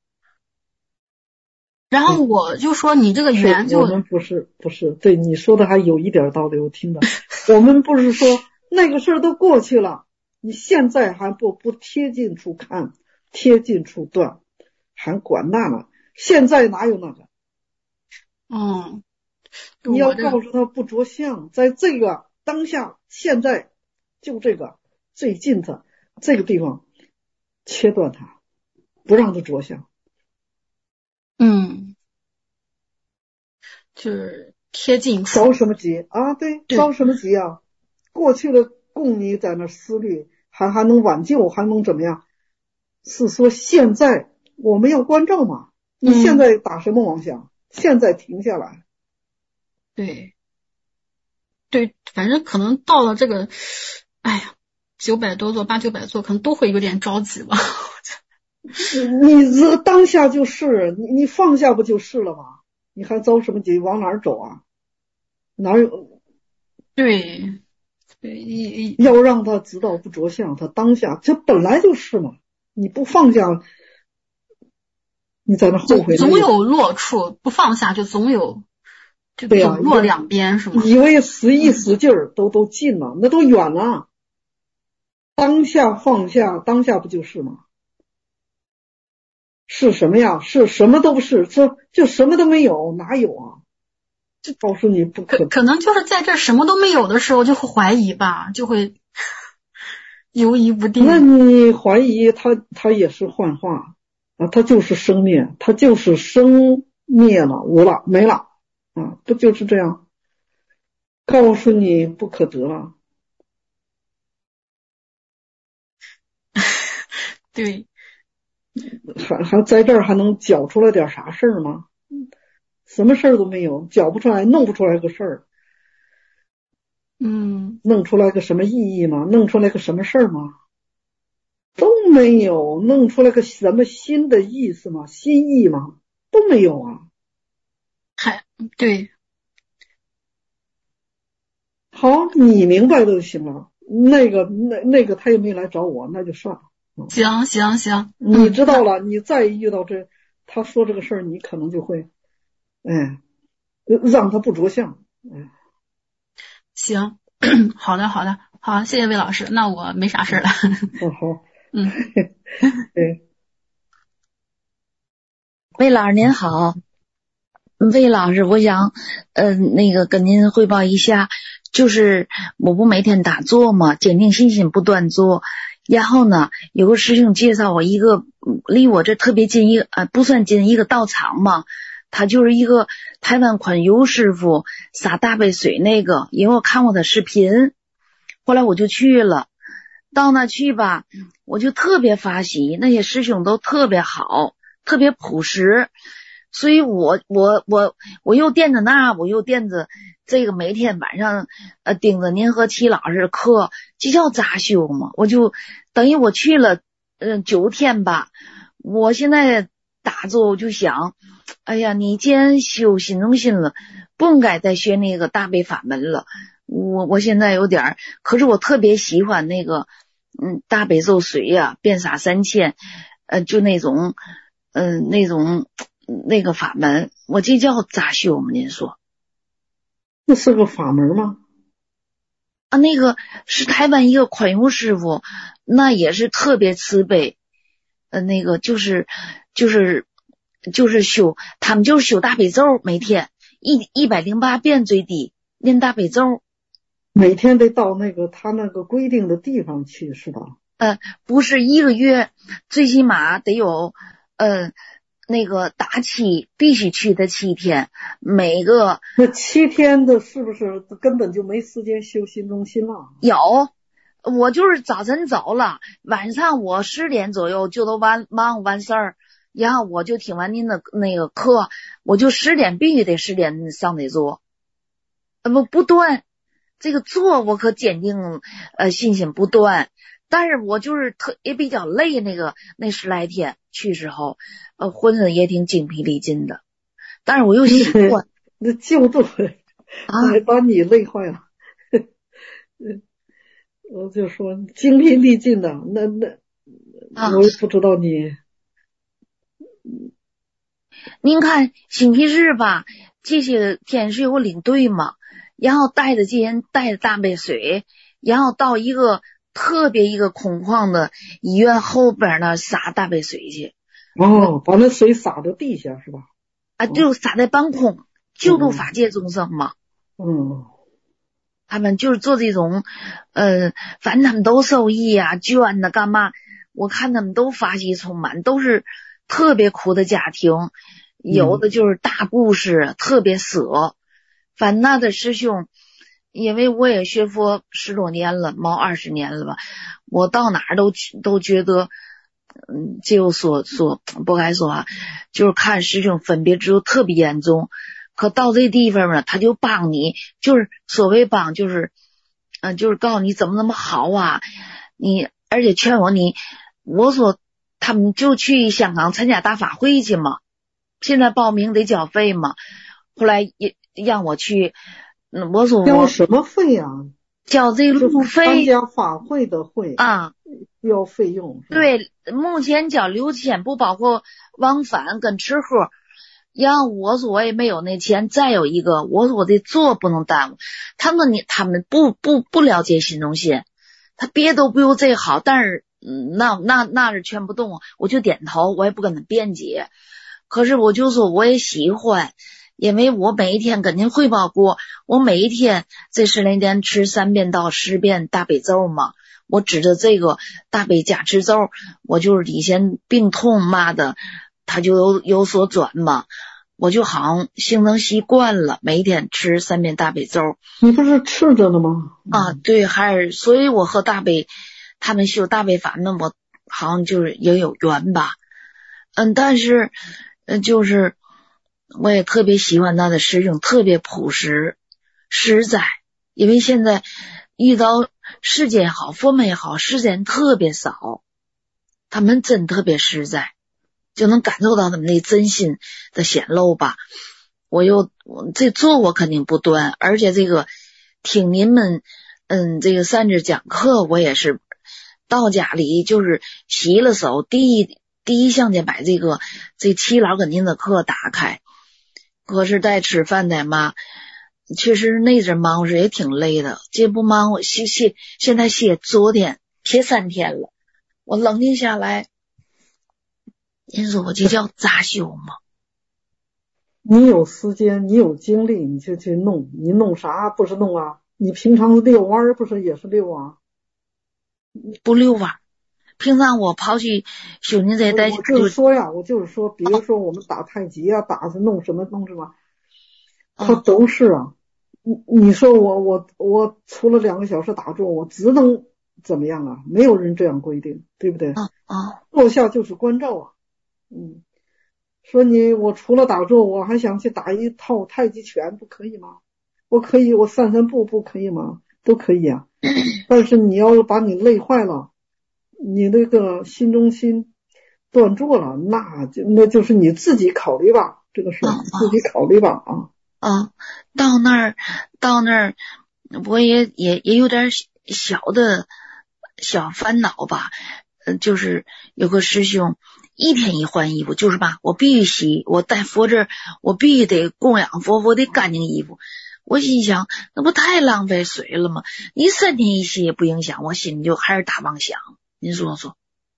然后我就说你这个缘就我们不是不是对你说的还有一点道理，我听到我们不是说那个事儿都过去了，你现在还不不贴近处看，贴近处断，还管那呢？现在哪有那个？ 嗯， 你要告诉他不着相，在这个当下现在就这个最近的这个地方切断它，不让它着相。 嗯，就是贴近着什么急啊？对，着什么急啊？过去的供你在那思虑，还还能挽救，还能怎么样？是说现在我们要关照嘛？你现在打什么妄想？嗯、现在停下来。 对。对，反正可能到了这个，哎呀，九百多座、八九百座，可能都会有点着急吧。 你这当下就是你，你放下不就是了吗？你还着什么急？往哪儿走啊？哪有？ 对，对， 要让他知道不着相，他当下这本来就是嘛。你不放下，你在那后悔。 总有落处，不放下就总有。就总落两边是吗？ 以为使一使劲儿都都近了，那都远了。当下放下，当下不就是吗？是什么呀？是什么都不是，这就什么都没有，哪有啊？就告诉你不可能。 可能就是在这什么都没有的时候，就会怀疑吧，就会犹疑不定。 那你怀疑他他也是幻化啊，他就是生灭，他就是生灭了，无了，没了啊，不就是这样？告诉你不可得了。 对， 还还在这儿还能搅出来点啥事儿吗？什么事儿都没有，搅不出来，弄不出来个事儿。 嗯， 弄出来个什么意义吗？弄出来个什么事儿吗？都没有。弄出来个什么新的意思吗？新意吗？都没有啊。 还对。 好，你明白就行了。那个那那个他也没来找我，那就算了。嗯、 行行行， 你知道了，嗯、你再遇到这他说这个事儿，你可能就会，哎，让他不着相。哎， 行，好的好的，好，谢谢魏老师，那我没啥事了。 哦好， 嗯， 对， 魏老师您好，魏老师，我想，呃，那个跟您汇报一下，就是我不每天打坐嘛，坚定信心不断做，然后呢，有个师兄介绍我一个离我这特别近一个呃不算近一个道场嘛，他就是一个台湾宽油师傅洒大杯水那个，因为我看过他视频，后来我就去了，到那去吧，我就特别发喜，那些师兄都特别好，特别朴实。所以我我我我又惦着那，我又惦着这个，每天晚上呃盯着您和齐老师课，这叫咋修嘛？我就等于我去了嗯、呃、九天吧。我现在打坐，我就想，哎呀，你既然修心中心了，不应该再学那个大悲法门了。我我现在有点，可是我特别喜欢那个嗯大悲咒水呀、啊，遍洒三千，呃就那种嗯、呃、那种。那个法门，我这叫咋修吗？您说？ 那是个法门吗？ 啊，那个是台湾一个宽容师傅，那也是特别慈悲，呃，那个就是就是就是修，他们就是修大悲咒，每天一一百零八遍最低念大悲咒， 每天得到那个他那个规定的地方去，是吧？ 呃，不是一个月，最起码得有呃。那个大七必须去的七天，每个那七天的是不是根本就没时间修心中心了？ 有，我就是早晨走了，晚上我十点左右就都完忙完事儿，然后我就听完您的那个课，我就十点必须得十点上得做，呃不不断，这个做我可坚定呃信心不断。但是我就是特也比较累，那个那十来天去时候，呃，浑身也挺精疲力尽的。但是我又习惯， 那就这么啊，把你累坏了。我就说精疲力尽的，那那、啊、我也不知道你。 您看星期日吧，这些天是有个领队嘛，然后带着这人带着大杯水，然后到一个。特别一个空旷的医院后边呢，洒大杯水去。 哦，把那水洒到地下是吧？ 啊，就洒在半空，救度法界众生嘛。 嗯， 他们就是做这种，呃，反正他们都受益啊，捐的干嘛？我看他们都法喜充满，都是特别苦的家庭，有的就是大故事，嗯、特别舍。反正那的师兄。因为我也学佛十多年了，毛二十年了吧，我到哪儿都都觉得，嗯，就说说不该说啊，就是看师兄分别之后特别严重，可到这地方呢，他就帮你，就是所谓帮，就是，嗯、呃，就是告诉你怎么那么好啊，你而且劝我你，我说他们就去香港参加大法会去嘛，现在报名得缴费嘛，后来也让我去。嗯，我说交什么费啊？ 交这路费， 参加法会的会啊， 要费用。 对，目前交六千，不包括往返跟吃喝。然后我说我也没有那钱，再有一个，我说我这做不能耽误。他们你他们不不不了解心中心，他别都不如这好，但是嗯，那那那是劝不动，我就点头，我也不跟他辩解。可是我就说我也喜欢。因为我每一天跟您汇报过，我每一天这十来天吃三遍到十遍大悲咒嘛， 我指着这个大悲加持咒，我就是以前病痛嘛的，它就有有所转嘛，我就好像形成习惯了，每天吃三遍大悲咒。 你不是吃着呢吗？ 啊，对，还是所以我和大悲他们修大悲法门，我好像就是也有缘吧。嗯，但是嗯，就是我也特别喜欢他的师兄，特别朴实实在，因为现在遇到世间也好，佛门也好，世间特别少，他们真特别实在，就能感受到他们那真心的显露吧。我又这做我肯定不断，而且这个听您们嗯这个三支讲课，我也是到家里就是洗了手，第一第一项就把这个这七老跟您的课打开。可是在吃饭的嘛，确实那阵忙活也挺累的，这不忙活歇歇，现在歇昨天歇三天了，我冷静下来，您说我这叫杂修吗？ 你有时间，你有精力，你就去弄，你弄啥不是弄啊？你平常遛弯不是也是遛啊？ 不遛弯，平常我跑去修您这带， 我就是说呀，我就是说，比如说我们打太极啊，打是弄什么弄什么，它都是啊。你你说我我我除了两个小时打坐，我只能怎么样啊？没有人这样规定，对不对？ 啊啊， 坐下就是关照啊。嗯，说你我除了打坐，我还想去打一套太极拳，不可以吗？我可以，我散散步不可以吗？都可以啊。但是你要把你累坏了，你那个心中心断住了，那就那就是你自己考虑吧，这个事儿、啊、自己考虑吧啊。 啊，到那儿到那儿，我也也也有点小的小烦恼吧，嗯，就是有个师兄一天一换衣服，就是吧，我必须洗，我带佛这我必须得供养佛，我得干净衣服。我心想，那不太浪费水了吗？你三天一洗也不影响，我心里就还是打妄想。您说说，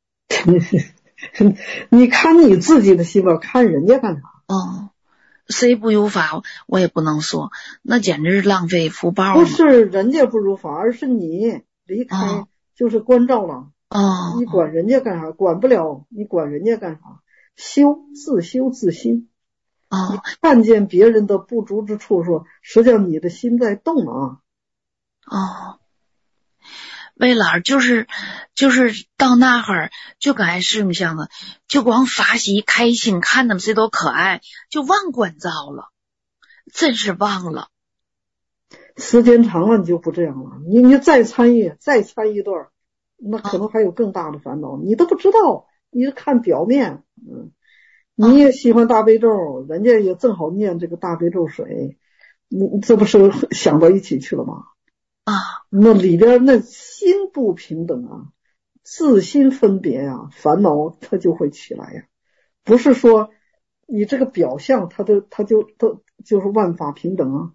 你看你自己的心吧，看人家干啥？ 哦，谁不如法，我也不能说，那简直是浪费福报。 不是人家不如法，而是你离开、哦、就是关照了。 哦， 你管人家干啥？管不了，你管人家干啥？修自修自心。 哦， 你看见别人的不足之处，说实际上你的心在动啊。 哦，魏老师就是就是到那会儿就刚才师兄像的，就光法喜开心，看他们谁都可爱，就忘关照了，真是忘了。 时间长了你就不这样了，你你再参与再参与一段，那可能还有更大的烦恼，哦、你都不知道，你就看表面，嗯。你也喜欢大悲咒，人家也正好念这个大悲咒水，你这不是想到一起去了吗？ 啊， 那里边那心不平等啊，自心分别啊，烦恼它就会起来呀、啊。不是说你这个表象它都它就都就是万法平等啊，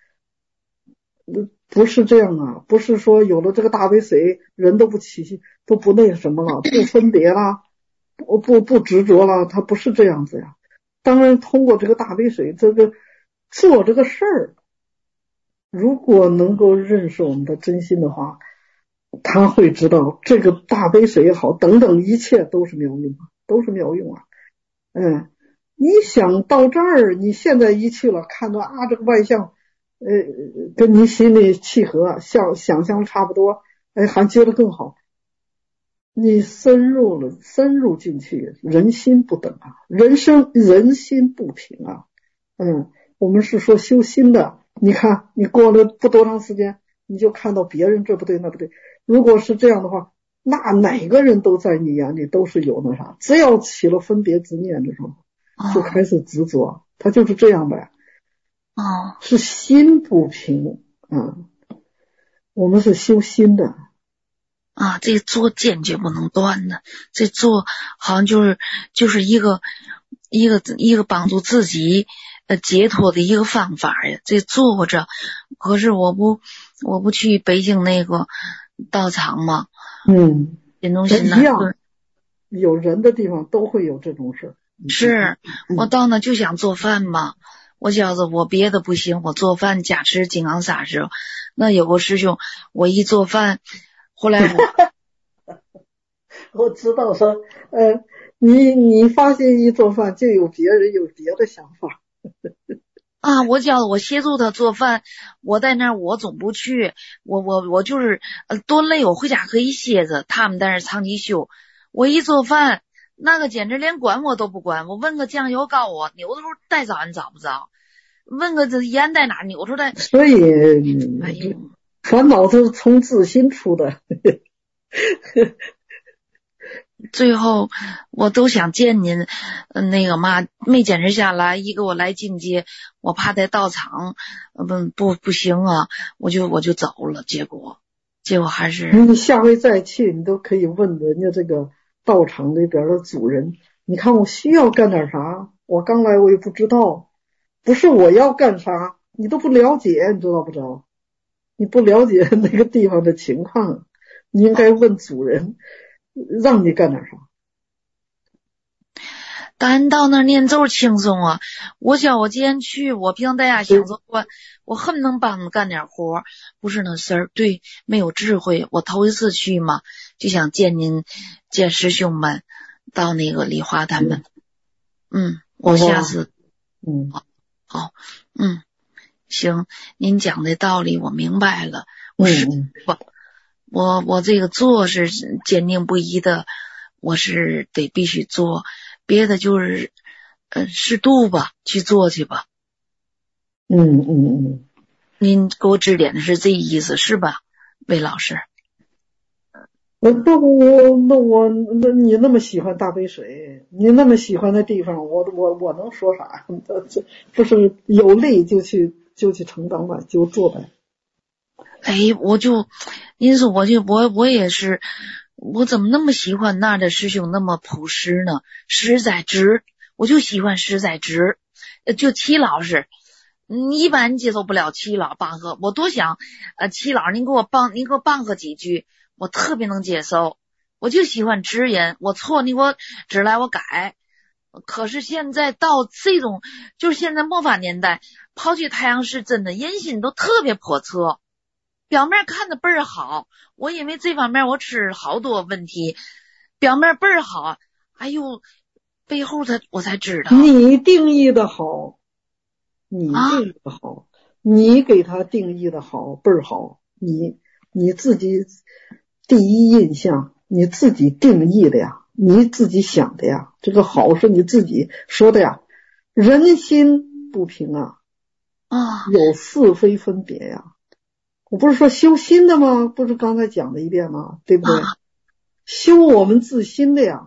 不是这样啊，不是说有了这个大悲水人都不起都不那什么了，不分别啦。不不不执着了，他不是这样子呀。当然，通过这个大悲水，这个做这个事儿，如果能够认识我们的真心的话，他会知道这个大悲水也好，等等一切都是妙用，都是妙用啊。嗯，你想到这儿，你现在一去了，看到啊这个外相，呃，跟你心里契合，想想象差不多，哎，还觉得更好。你深入了，深入进去，人心不等啊，人生人心不平啊。嗯，我们是说修心的，你看你过了不多长时间，你就看到别人这不对那不对。如果是这样的话，那哪个人都在你眼里都是有那啥，只要起了分别执念的时候，就开始执着，哦、他就是这样的。 哦， 是心不平啊，我们是修心的。 啊，这做坚决不能断的，这做好像就是就是一个一个一个帮助自己呃解脱的一个方法呀。这做着，可是我不我不去北京那个道场吗？ 嗯， 心中心一样，有人的地方都会有这种事。 是、嗯、我到那就想做饭嘛，我觉着我别的不行，我做饭加持金刚萨时候，那有个师兄，我一做饭。后来我我知道说，呃，你你发现一做饭就有别人有别的想法。 啊，我叫我协助他做饭，我在那儿我总不去，我我我就是呃多累，我回家可以歇着，他们在那儿长期休，我一做饭那个简直连管我都不管，我问个酱油膏我扭头带着你找不着，问个这盐在哪扭出来， 所以哎呦， 烦恼都是从自心出的。 最后我都想见您，嗯，那个嘛没坚持下来，一个我来境界，我怕在道场，不不不行啊，我就我就走了，结果结果还是你下回再去，你都可以问人家这个道场里边的主人，你看我需要干点啥？我刚来我也不知道，不是我要干啥，你都不了解，你知道不知道？你不了解那个地方的情况，你应该问主人。让你干点啥？ 咱到那儿念咒轻松啊！我叫我既然去，我平常在家想着我，我恨不能帮他们干点活，不是那事儿。对，没有智慧。我头一次去嘛，就想见您，见师兄们，到那个梨花他们。嗯，嗯我下次， 嗯， 好，好，嗯，行，您讲的道理我明白了。我是不。 嗯我我这个做是坚定不移的，我是得必须做，别的就是呃适度吧，去做去吧。 嗯嗯嗯， 您给我指点的是这意思是吧，魏老师？ 那那我那我那你那么喜欢大杯水，你那么喜欢的地方，我我我能说啥？这不是有力就去就去承担吧，就做呗。 哎，我就，您说我就我我也是，我怎么那么喜欢那儿的师兄那么朴实呢？实在直，我就喜欢实在直，就齐老师，嗯，一般接受不了齐老帮和，我多想，呃，齐老您给我帮，您给我帮和几句，我特别能接受，我就喜欢直人，我错你给我指来我改。可是现在到这种，就是现在末法年代，抛去太阳是真的，人心都特别叵测。表面看的倍儿好，我因为这方面我吃好多问题，表面倍儿好，哎呦，背后他我才知道。 你定义的好，你定义的好，啊、你给他定义的好，倍儿好，你你自己第一印象，你自己定义的呀，你自己想的呀，这个好是你自己说的呀，人心不平啊， 啊， 有是非分别呀。我不是说修心的吗？不是刚才讲了一遍吗？对不对？啊、修我们自心的呀，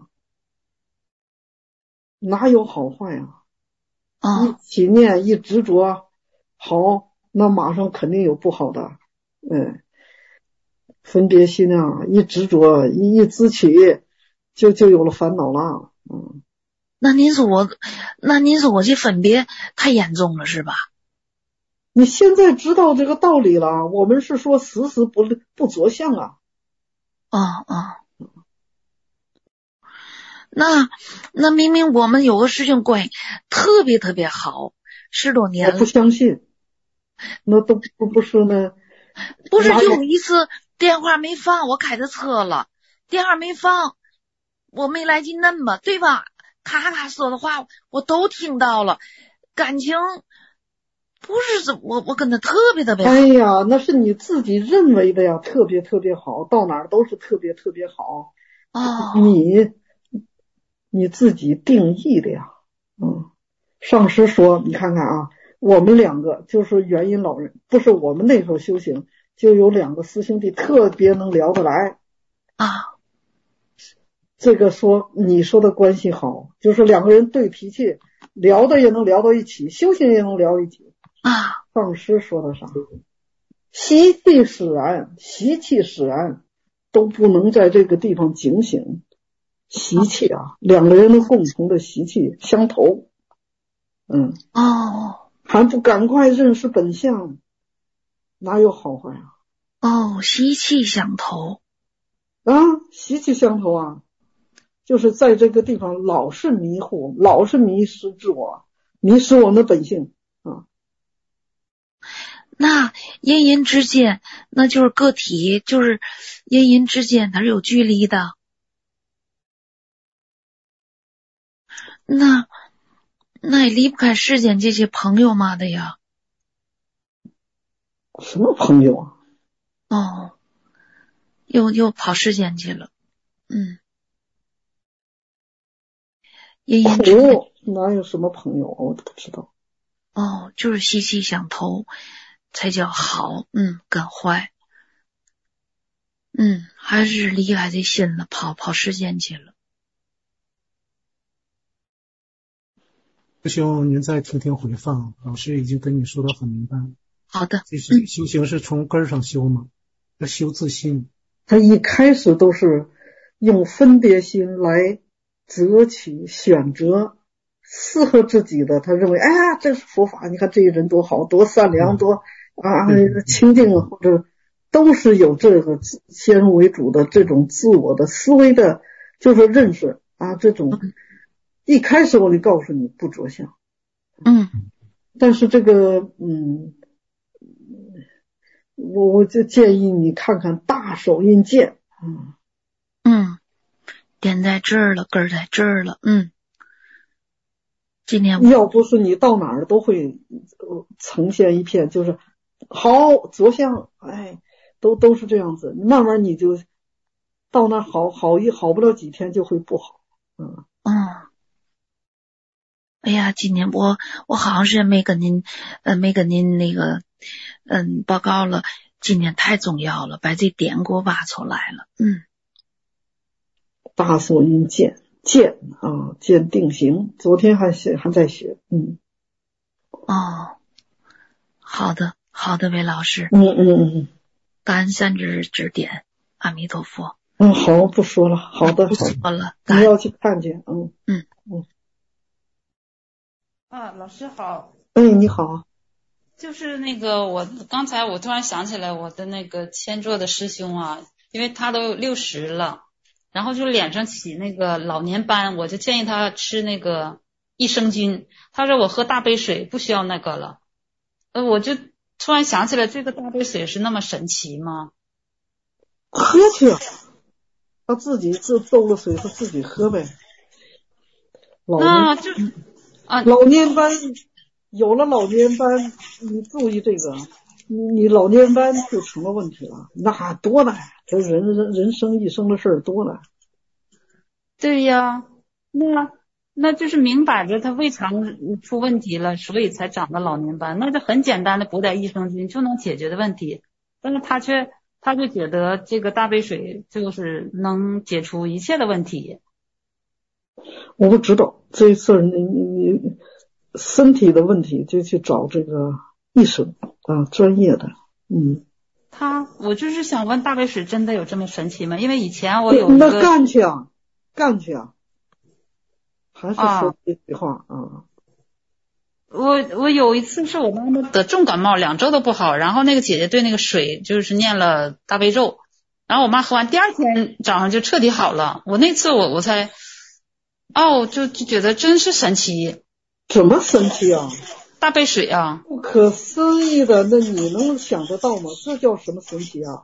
哪有好坏呀？ 啊、 一起念一执着好，那马上肯定有不好的。嗯，分别心啊，一执着一一自取，就就有了烦恼了。嗯， 那您说我，那您说我这分别太严重了是吧？ 你现在知道这个道理了，我们是说时时不不着相啊。 啊啊，那那明明我们有个师兄关系特别特别好，十多年了。 我不相信，那都不不是呢。 不是，就有一次电话没放，我开着车了，电话没放，我没来及摁嘛，对吧？咔咔说的话我都听到了，感情。不是我，我跟他特别特别好。 哎呀，那是你自己认为的呀，特别特别好，到哪儿都是特别特别好。 哦， 你你自己定义的呀。嗯，上师说，你看看啊，我们两个就是元音老人，不是我们那时候修行，就有两个师兄弟特别能聊得来啊。 这个说你说的关系好，就是两个人对脾气，聊的也能聊到一起，修行也能聊一起。 啊， 上师说的啥？习气使然，习气使然，都不能在这个地方警醒。习气啊，两个人的共同的习气相投，嗯， 哦， 还不赶快认识本相，哪有好坏啊？ 哦，习气相投啊，习气相投啊，就是在这个地方老是迷糊，老是迷失自我，迷失我们的本性啊。 那阴阴之间，那就是个体，就是阴阴之间它是有距离的。 那那也离不开世间这些朋友嘛的呀。 什么朋友啊？ 哦，又又跑世间去了。嗯，阴阴之间哪有什么朋友，我都不知道。 哦，就是息息相投才叫好，嗯，跟坏。嗯，还是离开这心了，跑跑世间去了。 师兄，您再听听回放，老师已经跟你说的很明白了。 好的。 其实修行是从根儿上修嘛，要修自信。 他一开始都是用分别心来择取选择适合自己的，他认为哎呀这是佛法，你看这个人多好多善良多啊清净，或者都是有这个先入为主的这种自我的思维的就是认识啊，这种一开始我就告诉你不着相。 嗯， 但是这个嗯我我就建议你看看大手印鉴。嗯嗯，点在这儿了，根儿在这儿了。嗯，今年要不是你到哪儿都会呈现一片就是好着相，哎，都都是这样子。慢慢你就到那儿好好一好不了几天就会不好。嗯嗯，哎呀，今年我我好长时间没跟您呃没跟您那个嗯报告了。今年太重要了，把这点给我挖出来了。嗯， 大手印鉴鉴啊，鉴定型，昨天还写还在写。嗯， 哦，好的好的，魏老师。 嗯嗯嗯， 感恩三指指点，阿弥陀佛。 嗯，好，不说了。好的， 不说了。 你要去看见。嗯嗯嗯。 啊，老师好。 哎，你好。 就是那个我刚才我突然想起来我的那个千座的师兄啊，因为他都六十了，然后就脸上起那个老年斑，我就建议他吃那个益生菌，他说我喝大杯水不需要那个了。呃，我就突然想起来，这个大杯水是那么神奇吗？ 喝去，他自己自兜了水，他自己喝呗。老那就啊， 老年斑。有了老年斑，你注意这个，你你老年斑就成了问题了，那多了，这人人人生一生的事儿多了。 对呀，那那就是明摆着他胃肠出问题了，所以才长的老年斑，那就很简单的补点益生菌就能解决的问题，但是他却他就觉得这个大杯水就是能解除一切的问题。 我不知道这事儿，你你你。身体的问题就去找这个医生啊，专业的。嗯， 他我就是想问，大杯水真的有这么神奇吗？因为以前我有一个那干去啊，干去啊，还是说这句话啊。啊我我有一次是我妈妈得重感冒，两周都不好，然后那个姐姐对那个水就是念了大悲咒，然后我妈喝完，第二天早上就彻底好了。我那次我我才哦，就就觉得真是神奇。 怎么神奇啊？ 大杯水啊！ 不可思议的，那你能想得到吗？这叫什么神奇啊？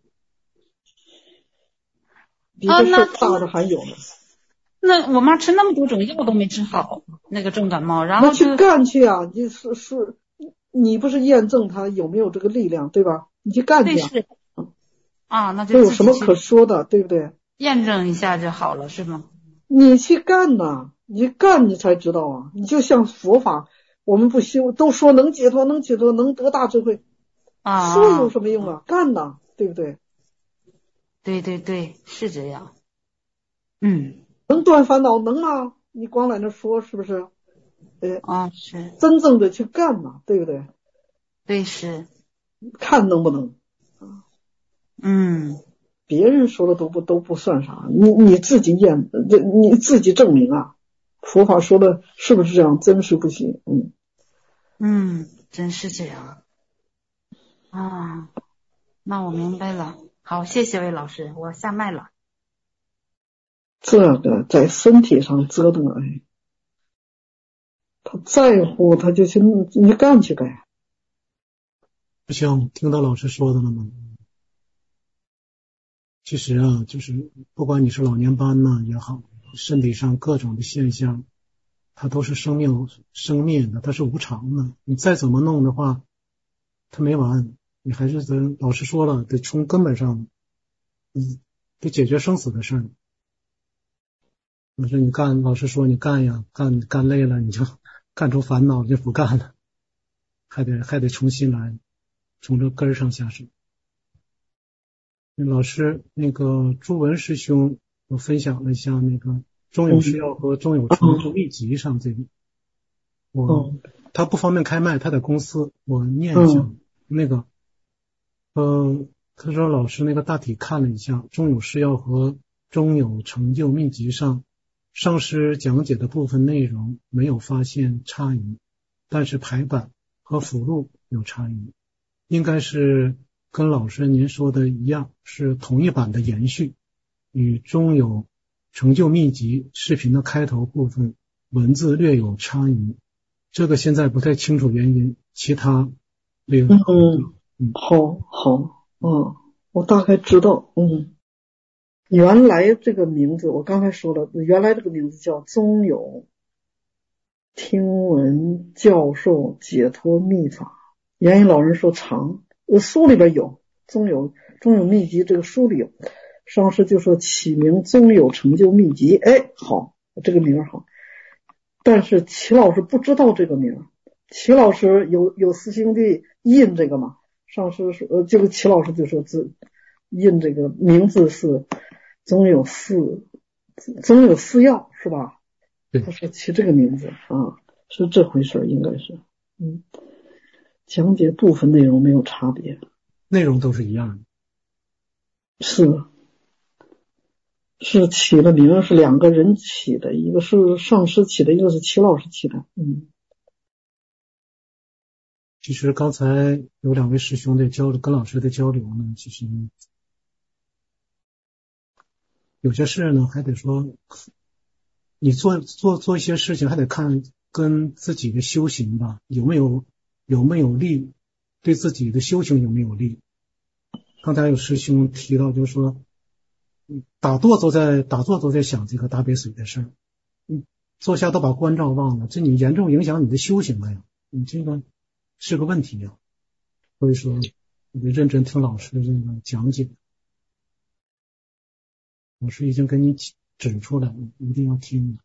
比这事大的还有呢。 那我妈吃那么多种药都没治好那个重感冒，然后那去干去啊！你是是，你不是验证它有没有这个力量，对吧？你去干去啊！ 啊，那就这有什么可说的，对不对？ 验证一下就好了，是吗？ 你去干呐！你干你才知道啊！你就像佛法，我们不修，都说能解脱，能解脱，能得大智慧啊， 说有什么用啊？干呐，对不对？ 对对对，是这样。嗯， 能断烦恼能啊？你光在那说是不是？呃啊，是真正的去干嘛，对不对？ 对，是看能不能啊？嗯， 别人说的都不都不算啥，你你自己验，你自己证明啊！佛法说的是不是这样？真是不行，嗯嗯，真是这样啊。那我明白了，好，谢谢魏老师，我下麦了。 这个在身体上折腾，哎，他在乎他就去你干去呗。 不行，听到老师说的了吗？其实啊，就是不管你是老年斑呢也好，身体上各种的现象， 它都是生命生灭的，它是无常的。你再怎么弄的话，它没完。你还是得老师说了，得从根本上，嗯，得解决生死的事儿。老师你干，老师说你干呀，干干累了你就干出烦恼就不干了，还得还得重新来，从这根儿上下手。老师，那个朱文师兄，我分享了一下那个中有释药和中有成就秘籍上这个，我他不方便开麦，他在公司，我念一下那个。呃，他说老师那个大体看了一下，中有释药和中有成就秘籍上，上师讲解的部分内容没有发现差异，但是排版和附录有差异，应该是跟老师您说的一样，是同一版的延续，与中有成就秘籍视频的开头部分文字略有差异，这个现在不太清楚原因，其他略有考虑。 嗯，好好，嗯，我大概知道，嗯，原来这个名字我刚才说了，原来这个名字叫中有听闻教授解脱秘法，言语老人说长，我书里边有中有中有秘籍，这个书里有，上师就说起名中有成就秘籍，哎，好，这个名好，但是齐老师不知道这个名，齐老师有有师兄弟印这个嘛？上师说，呃，这个齐老师就说字印这个名字是总有四，总有四药是吧？他说起这个名字啊，是这回事，应该是，嗯，讲解部分内容没有差别， 内容都是一样的。 是是起的名是两个人起的，一个是上师起的，一个是齐老师起的，嗯。 其实刚才有两位师兄的交流，跟老师的交流呢，其实有些事呢，还得说，你做做做一些事情，还得看跟自己的修行吧，有没有有没有利，对自己的修行有没有利。刚才有师兄提到，就是说，打坐都在打坐都在想这个大杯水的事儿，你坐下都把关照忘了，这你严重影响你的修行了呀，你这个是个问题呀，所以说你得认真听老师的这个讲解，老师已经给你指出来了，一定要听。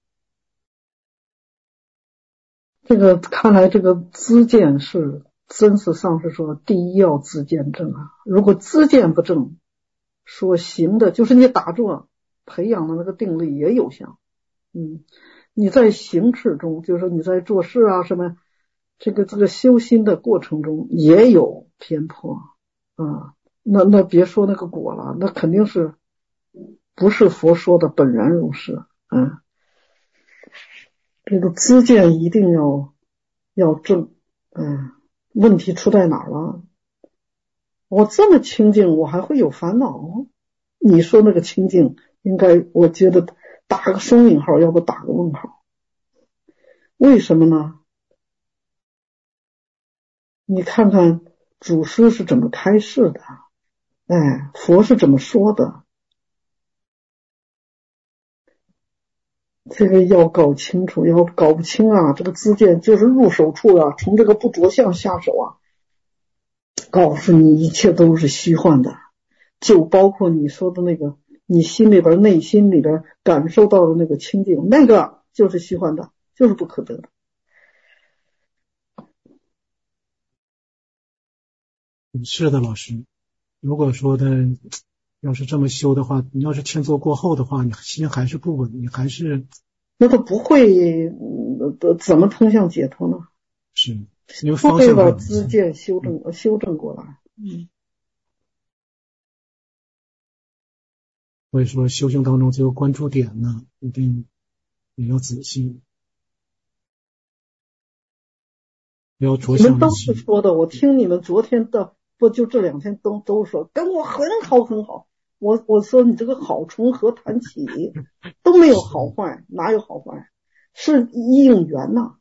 这个看来这个知见是真是上师说第一要知见正啊，如果知见不正，说行的就是你打坐培养的那个定力也有效，嗯，你在行持中，就是你在做事啊什么。这个这个修心的过程中也有偏颇啊，那那别说那个果了，那肯定是不是佛说的本然如是啊。这个知见一定要要正，嗯，问题出在哪儿了？我这么清净，我还会有烦恼？你说那个清净，应该我觉得打个双引号，要不打个问号？为什么呢？你看看祖师是怎么开示的，哎，佛是怎么说的，这个要搞清楚，要搞不清啊，这个知见就是入手处啊，从这个不着相下手啊，告诉你一切都是虚幻的，就包括你说的那个你心里边内心里边感受到的那个清净，那个就是虚幻的，就是不可得的。 是的，老师，如果说的要是这么修的话，你要是欠做过后的话，你心还是不稳，你还是那他不会、呃、怎么通向解脱呢？ 是因为方向把知见修正、嗯、修正过来。嗯， 所以说修行当中这个关注点呢，一定也要仔细，不要着相。 你们都是说的，我听你们昨天的不就这两天都都说跟我很好很好，我我说你这个好从何谈起？都没有好坏，哪有好坏？是应缘呐、啊。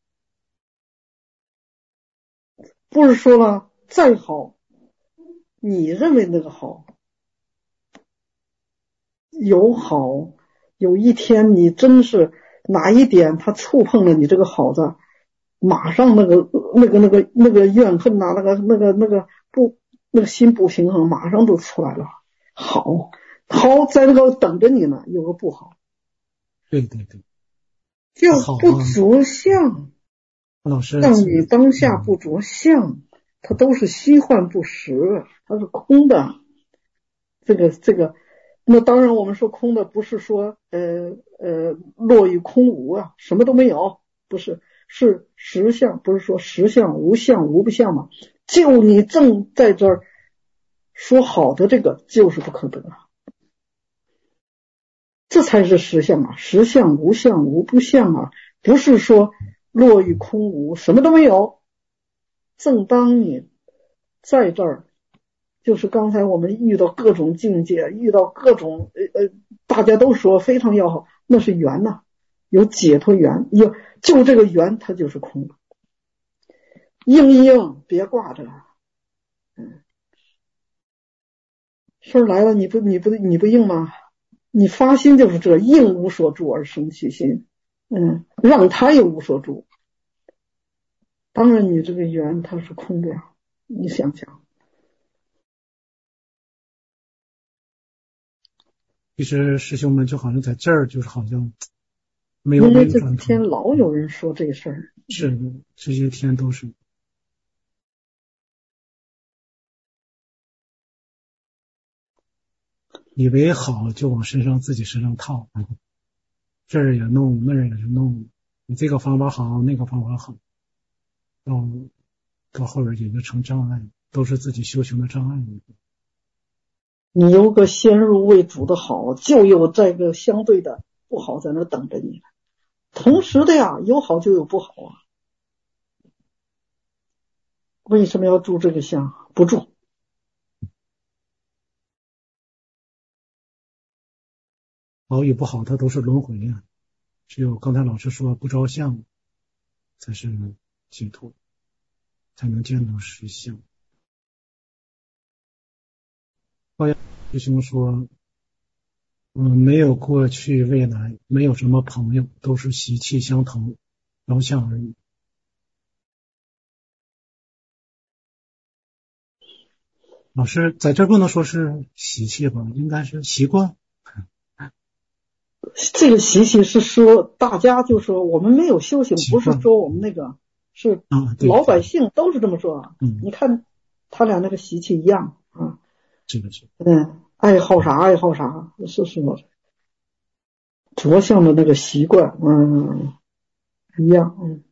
不是说了再好，你认为那个好，有好，有一天你真是哪一点他触碰了你这个好字，马上那个那个那个那个怨恨呐、啊，那个那个那个不那个心不平衡，马上都出来了。好，好在那个等着你呢，有个不好。 对对对， 叫不着相。 老师， 让你当下不着相，它都是虚幻不实，它是空的。这个这个，那当然我们说空的不是说呃呃落于空无啊，什么都没有，不是，是实相，不是说实相无相无不相嘛。就你正在这儿说好的这个就是不可得，这才是实相啊，实相无相无不相啊，不是说落于空无，什么都没有。正当你在这儿，就是刚才我们遇到各种境界，遇到各种呃呃，大家都说非常要好，那是缘呐、啊，有解脱缘，有就这个缘它就是空的。应一应，别挂着，嗯，事儿来了，你不你不你不应吗？你发心就是这，应无所住而生其心，嗯，让他也无所住。当然你这个缘它是空的呀，你想想。 其实师兄们就好像在这儿就是好像没有因为没有这几天老有人说这事儿， 是这些天都是。以为好就往身上自己身上套，这儿也弄那儿也是弄，你这个方法好那个方法好，到到后边也就成障碍，都是自己修行的障碍。 你有个先入为主的好，就有这个相对的不好在那等着你，同时的呀，有好就有不好啊。为什么要住这个相？不住。 好与不好它都是轮回啊，只有刚才老师说不着相才是解脱，才能见到实相。高阳师兄说嗯，没有过去未来，没有什么朋友，都是习气相投，遥想而已。老师在这不能说是习气吧，应该是习惯。 这个习气是说大家就说我们没有修行，不是说我们那个是老百姓都是这么说啊。 嗯， 你看他俩那个习气一样啊。 这个是。 嗯，爱好啥爱好啥，是说着相的那个习惯，嗯，一样。嗯。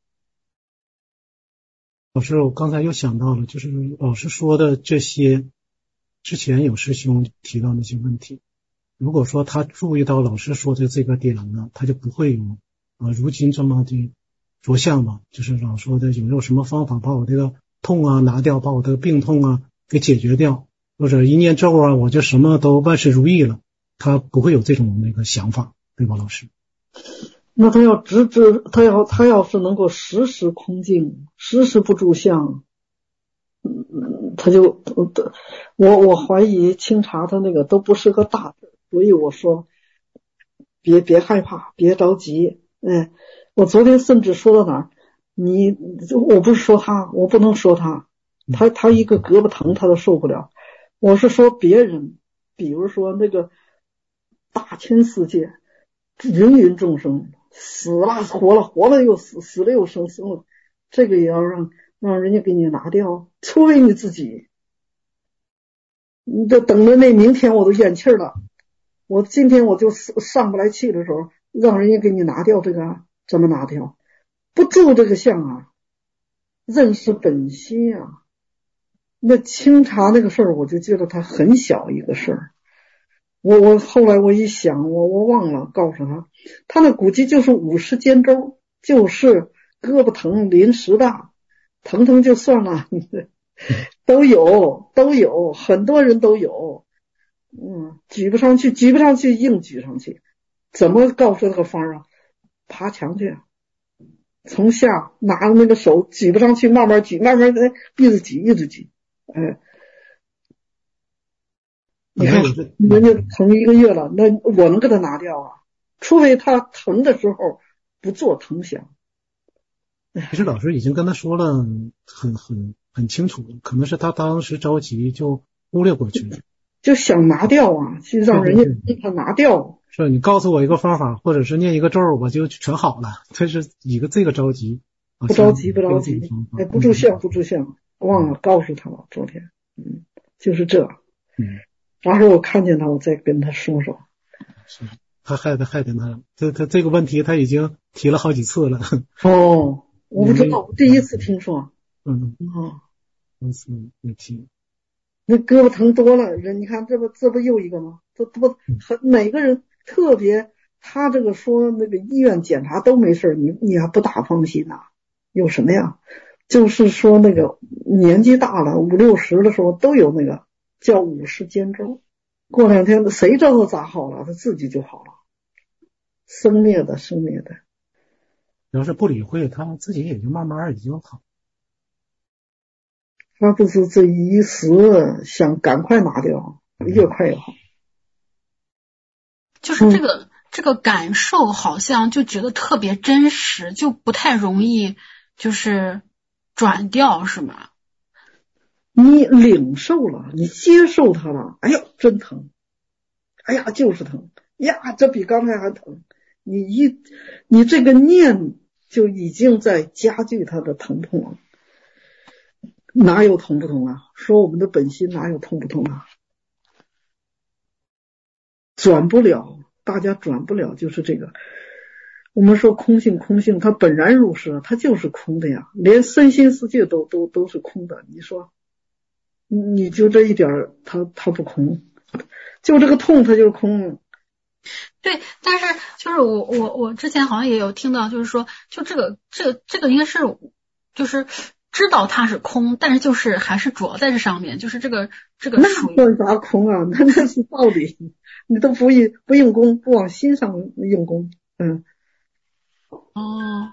老师，我刚才又想到了，就是老师说的这些，之前有师兄提到那些问题。如果说他注意到老师说的这个点呢，他就不会有啊如今这么的着相嘛，就是老说的有没有什么方法把我这个痛啊拿掉，把我这个病痛啊给解决掉，或者一念咒啊我就什么都万事如意了，他不会有这种那个想法，对吧，老师？ 那他要直知，他要他要是能够时时空静，时时不住相，嗯，他就我我怀疑清查他那个都不是个大事。所以我说别别害怕，别着急。哎，我昨天甚至说到哪儿，你我不是说他，我不能说他，他他一个胳膊疼他都受不了。我是说别人，比如说那个大千世界芸芸众生，死了活了，活了又死，死了又生，生了，这个也要让让人家给你拿掉，除非你自己。你这等着那明天我都咽气了。我今天我就上不来气的时候，让人家给你拿掉这个，怎么拿掉？不住这个相啊，认识本心啊。那清查那个事儿，我就觉得它很小一个事儿。我我后来我一想，我我忘了告诉他，他那估计就是五十肩周，就是胳膊疼临时的，疼疼就算了，都有都有，很多人都有。嗯，举不上去，举不上去，硬举上去。怎么告诉他个方啊？爬墙去，从下拿着那个手举不上去，慢慢举，慢慢的一直举，一直举。哎，你看人家疼一个月了，那我能给他拿掉啊？ 除非他疼的时候不做疼想。 其实老师已经跟他说了很很很清楚了，可能是他当时着急就忽略过去了， 就想拿掉啊，去让人家给他拿掉。 是你告诉我一个方法，或者是念一个咒，我就全好了。他是一个这个着急， 不着急不着急，哎，不住相不住相，忘了告诉他了。昨天，嗯，就是这。 嗯， 然后我看见他，我再跟他说说。 是，他害得害得他，他他这个问题他已经提了好几次了。 哦，我不知道，我第一次听说。 嗯， 哦， 第一次没听。 那胳膊疼多了，人你看这不这不又一个吗？这这不很每个人特别，他这个说那个医院检查都没事，你你还不大放心呐、啊？有什么呀？就是说那个年纪大了五六十的时候都有那个叫五十肩周，过两天谁知道咋好了，他自己就好了，生灭的生灭的。 要是不理会，他自己也就慢慢也就好。 他不是这一时想赶快拿掉，越快越好。 就是这个、嗯、这个感受好像就觉得特别真实，就不太容易就是转掉，是吗？ 你领受了，你接受它了，哎呦真疼，哎呀就是疼呀，这比刚才还疼。你一你这个念就已经在加剧它的疼痛了。哪有痛不痛啊？说我们的本心哪有痛不痛啊？转不了，大家转不了，就是这个。我们说空性，空性，它本然如是，它就是空的呀，连身心世界都都都是空的。你说，你就这一点，它它不空，就这个痛，它就空。 对，但是就是我我我之前好像也有听到，就是说，就这个这个这个应该是就是。知道它是空，但是就是还是着在这上面，就是这个这个属于那算啥空啊？那那是道理，你都不用不用功，不往心上用功，嗯。 哦，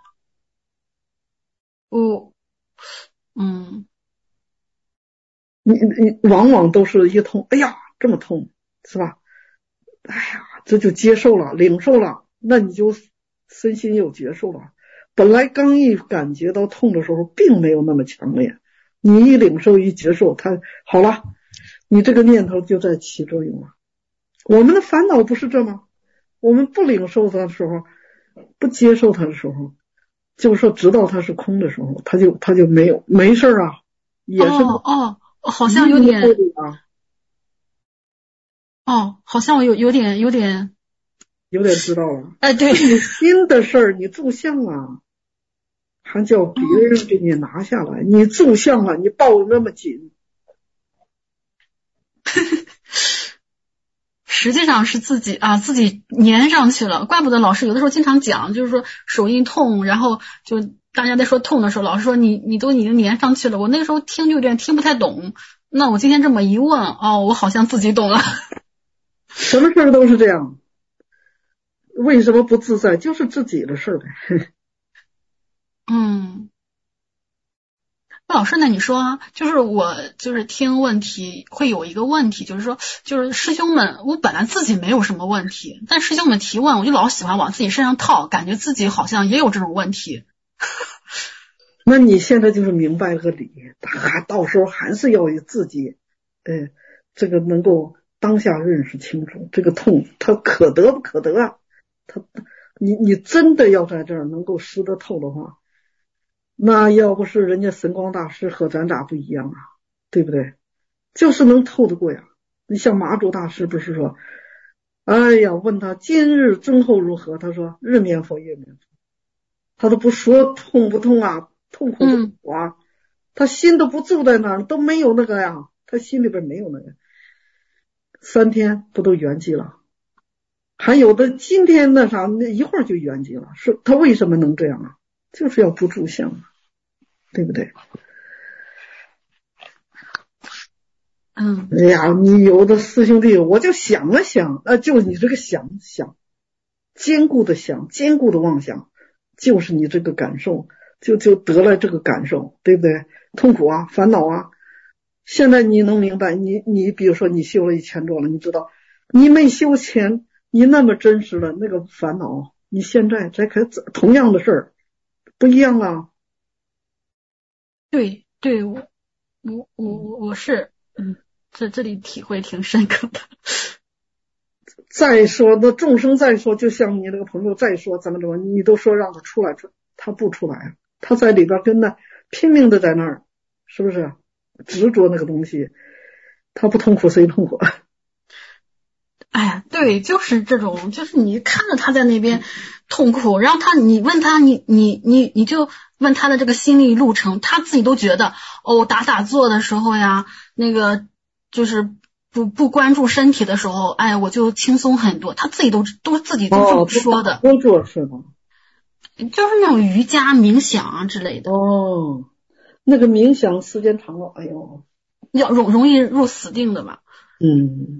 我嗯， 你你往往都是一痛，哎呀这么痛是吧？哎呀这就接受了，领受了，那你就身心有觉受了。本来刚一感觉到痛的时候并没有那么强烈，你一领受一接受它好了，你这个念头就在起作用了。我们的烦恼不是这吗？我们不领受它的时候，不接受它的时候，就是说直到它是空的时候，它就它就没有没事啊，也是哦哦，好像有点哦，好像我有有点有点有点知道了。 哎，对， 你心的事儿你住相啊，还叫别人给你拿下来，嗯、你住相了，你抱那么紧。 实际上是自己啊，自己粘上去了，怪不得老师有的时候经常讲，就是说手印痛，然后就大家在说痛的时候，老师说你你都已经粘上去了。我那个时候听就有点听不太懂，那我今天这么一问，哦，我好像自己懂了。 什么事儿都是这样，为什么不自在？就是自己的事儿呗。 嗯。老师，那你说，就是我就是听问题会有一个问题，就是说，就是师兄们，我本来自己没有什么问题，但师兄们提问，我就老喜欢往自己身上套，感觉自己好像也有这种问题。 那你现在就是明白了个理，还到时候还是要有自己，呃，这个能够当下认识清楚，这个痛它可得不可得啊？它，你你真的要在这儿能够识得透的话。那要不是人家神光大师和咱咋不一样啊，对不对？就是能透得过呀。你像马祖大师不是说，哎呀，问他今日尊后如何，他说日面佛夜面佛，他都不说痛不痛啊，痛苦不苦啊、嗯、他心都不住在那儿，都没有那个呀，他心里边没有那个，三天不都圆寂了，还有的今天那啥一会儿就圆寂了，说他为什么能这样啊？就是要不住相，对不对？ 嗯， 哎呀，你有的师兄弟，我就想了想，啊，就你这个想想，坚固的想，坚固的妄想，就是你这个感受，就就得了这个感受，对不对？痛苦啊，烦恼啊。现在你能明白，你你比如说你修了一千多了，你知道，你没修前， 你那么真实的那个烦恼，你现在再可同样的事儿不一样啊。 对对，我我我我是嗯，这这里体会挺深刻的。 再说那众生再说，就像你那个朋友再说怎么怎么，你都说让他出来，他不出来，他在里边跟那拼命的在那儿，是不是执着那个东西？他不痛苦谁痛苦？ 哎呀，对，就是这种，就是你看着他在那边痛苦，然后他你问他，你你你你就问他的这个心理路程，他自己都觉得哦，打打坐的时候呀，那个就是不不关注身体的时候，哎，我就轻松很多，他自己都都自己都这么说的。 都做是吗？ 就是那种瑜伽冥想啊之类的。 哦，那个冥想时间长了，哎呦， 要容容易入死定的嘛。 嗯，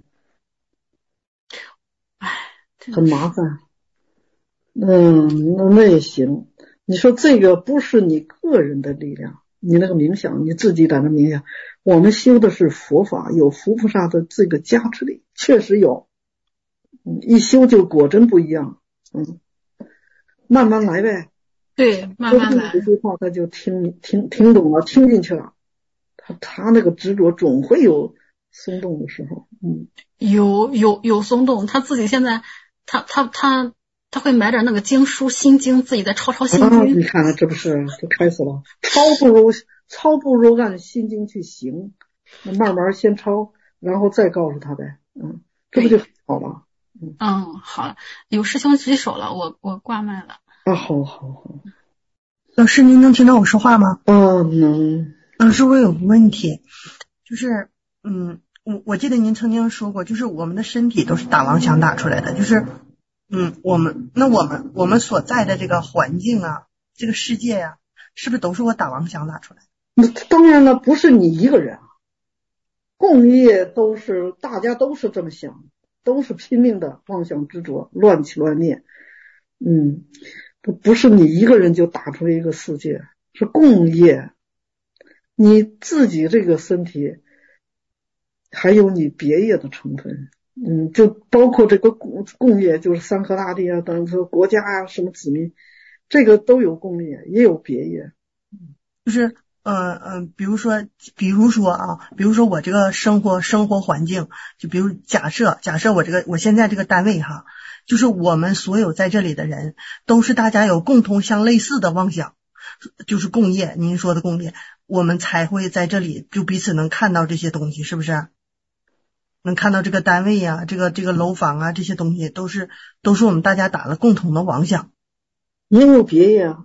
哎， 很麻烦。嗯，那那也行。你说这个不是你个人的力量，你那个冥想，你自己在那冥想。我们修的是佛法，有佛菩萨的这个加持力，确实有。嗯，一修就果真不一样。嗯，慢慢来呗。 对，慢慢来。 这句话他就听听听懂了，听进去了。他他那个执着总会有松动的时候。嗯， 有有有松动，他自己现在他他他他会买点那个经书心经，自己再抄抄心经。 啊，你看看这不是就开始了？抄不如抄不如按心经去行，那慢慢先抄，然后再告诉他呗。嗯，这不就好了？ 嗯嗯，好了，有师兄举手了，我我挂麦了。 啊，好好好。 老师，您能听到我说话吗？ 啊，能。 老师，我有个问题，就是嗯，我我记得您曾经说过，就是我们的身体都是打妄想打出来的，就是嗯，我们那我们我们所在的这个环境啊，这个世界呀、啊，是不是都是我打妄想打出来的？ 那当然了，不是你一个人啊，共业都是大家都是这么想，都是拼命的妄想执着，乱起乱灭。嗯，不不是你一个人就打出来一个世界，是共业。你自己这个身体还有你别业的成分，嗯，就包括这个共共业，就是三河大地啊，等说国家啊，什么子民，这个都有共业，也有别业。 就是嗯嗯，比如说比如说啊，比如说我这个生活生活环境，就比如假设假设我这个我现在这个单位哈，就是我们所有在这里的人都是大家有共同相类似的妄想，就是共业，您说的共业，我们才会在这里就彼此能看到这些东西，是不是？能看到这个单位啊，这个这个楼房啊，这些东西都是都是我们大家打了共同的妄想。 也有别业，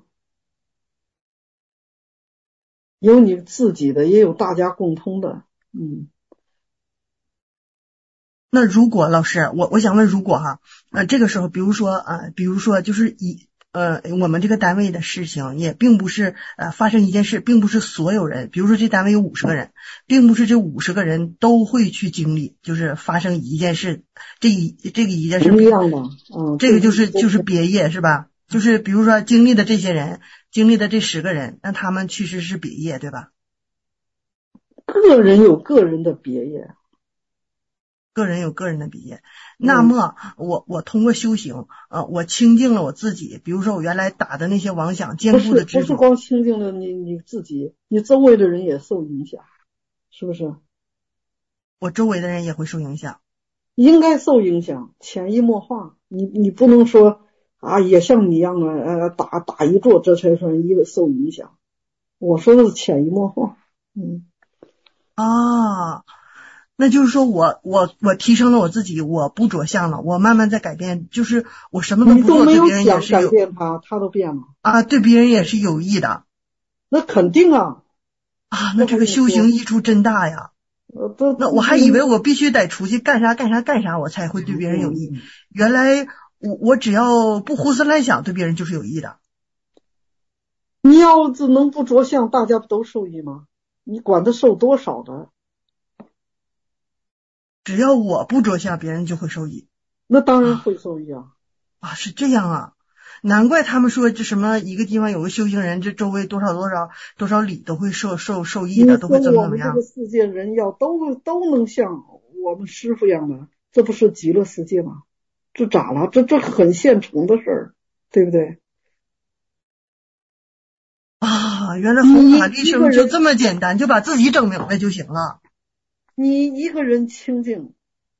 有你自己的，也有大家共通的。嗯。 那如果老师，我我想问，如果哈，呃，这个时候，比如说呃，比如说就是以呃我们这个单位的事情，也并不是呃发生一件事，并不是所有人，比如说这单位有五十个人，并不是这五十个人都会去经历，就是发生一件事，这一这个一件事不一样的，嗯， 这个就是就是别业是吧？就是比如说经历的这些人，经历的这十个人，那他们其实是别业，对吧？ 个人有个人的别业。 个人有个人的别业，那么我我通过修行，呃，我清净了我自己，比如说我原来打的那些妄想、坚固的执着， 不是光清净了你你自己，你周围的人也受影响，是不是？ 我周围的人也会受影响， 应该受影响，潜移默化。你你不能说啊，也像你一样啊，呃，打打一坐，这才算一个受影响。我说的是潜移默化，嗯， 啊。那就是说我我我提升了我自己，我不着相了，我慢慢在改变，就是我什么都不做，对别人也是有改变他，他都变了啊，对别人也是有益的。 那肯定啊啊，那这个修行益处真大呀！那我还以为我必须得出去干啥干啥干啥，我才会对别人有益。原来我我只要不胡思乱想，对别人就是有益的。 你要是能不着相，大家不都受益吗？你管他受多少的？ 只要我不着相，别人就会受益。 那当然会受益啊！ 啊，是这样啊，难怪他们说这什么一个地方有个修行人，这周围多少多少多少里都会受受受益的，都会怎么怎么样。 我们这个世界人要都都能像我们师父一样的，这不是极乐世界吗？ 这咋了？这这很现成的事儿，对不对？ 啊，原来弘法利生就这么简单，就把自己整明白就行了。 你一个人清净，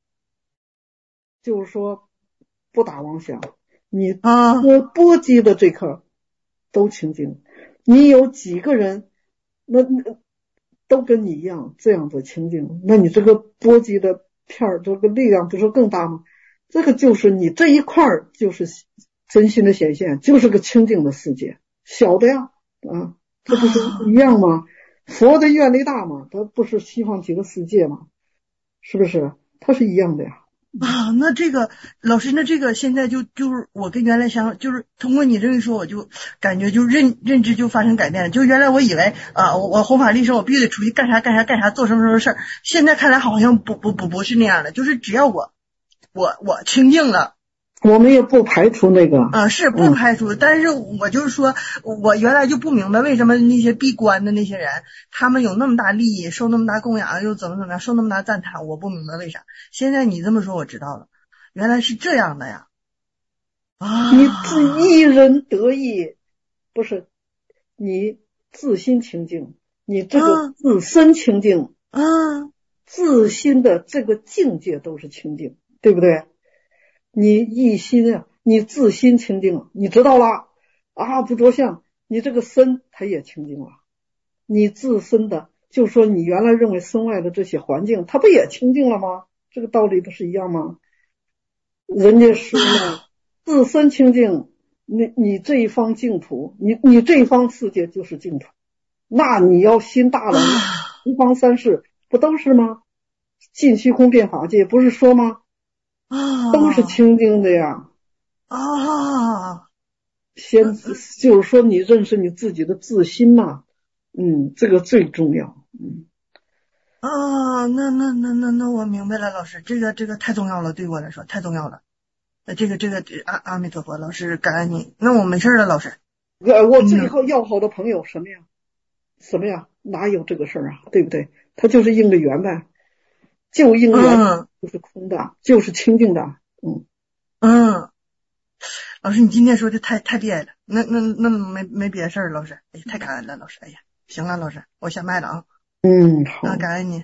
就是说不打妄想，你波波及的这块都清净。你有几个人，那都跟你一样这样子清净，那你这个波及的片儿，这个力量不是更大吗？这个就是你这一块儿就是真心的显现，就是个清净的世界，小的呀。啊，这不是一样吗？佛的愿力大吗？它不是西方极乐世界吗？是不是？它是一样的呀。 啊，那这个老师，那这个现在就就是我跟原来相，就是通过你这一说，我就感觉就认认知就发生改变了。就原来我以为啊，我我弘法利生，我必须得出去干啥干啥干啥，做什么什么事儿。现在看来好像不不不不是那样的，就是只要我我我清净了。 我们也不排除那个啊，是不排除、嗯、但是我就是说我原来就不明白为什么那些闭关的那些人，他们有那么大利益，受那么大供养，又怎么怎么样，受那么大赞叹，我不明白为啥。现在你这么说我知道了，原来是这样的呀。啊， 你自一人得意，不是你自心清净，你这个自身清净， 啊， 自心的这个境界都是清净，对不对？你一心啊，你自心清净了，你知道了啊，不着相，你这个身它也清净了。你自身的，就说你原来认为身外的这些环境，它不也清净了吗？这个道理不是一样吗？人家说呢，自身清净，你你这一方净土，你你这一方世界就是净土。那你要心大了，十方三世不都是吗？尽虚空遍法界不是说吗？ 啊， 都是清净的呀。 啊， 先就是说你认识你自己的自心嘛，嗯，这个最重要。嗯， 啊，那那那那那我明白了，老师，这个这个太重要了，对我来说太重要了。这个这个阿阿弥陀佛，老师感恩你。那我没事了，老师。 呃，我最后要好的朋友什么呀？什么呀？哪有这个事儿啊？对不对？他就是应个缘呗。就应缘就是空的、嗯，就是清净的。嗯嗯，老师，你今天说的太太厉害了。那那那没没别的事儿，老师，哎，太感恩了，老师。哎呀，行了，老师，我下麦了啊。 嗯，好， 啊，感恩你。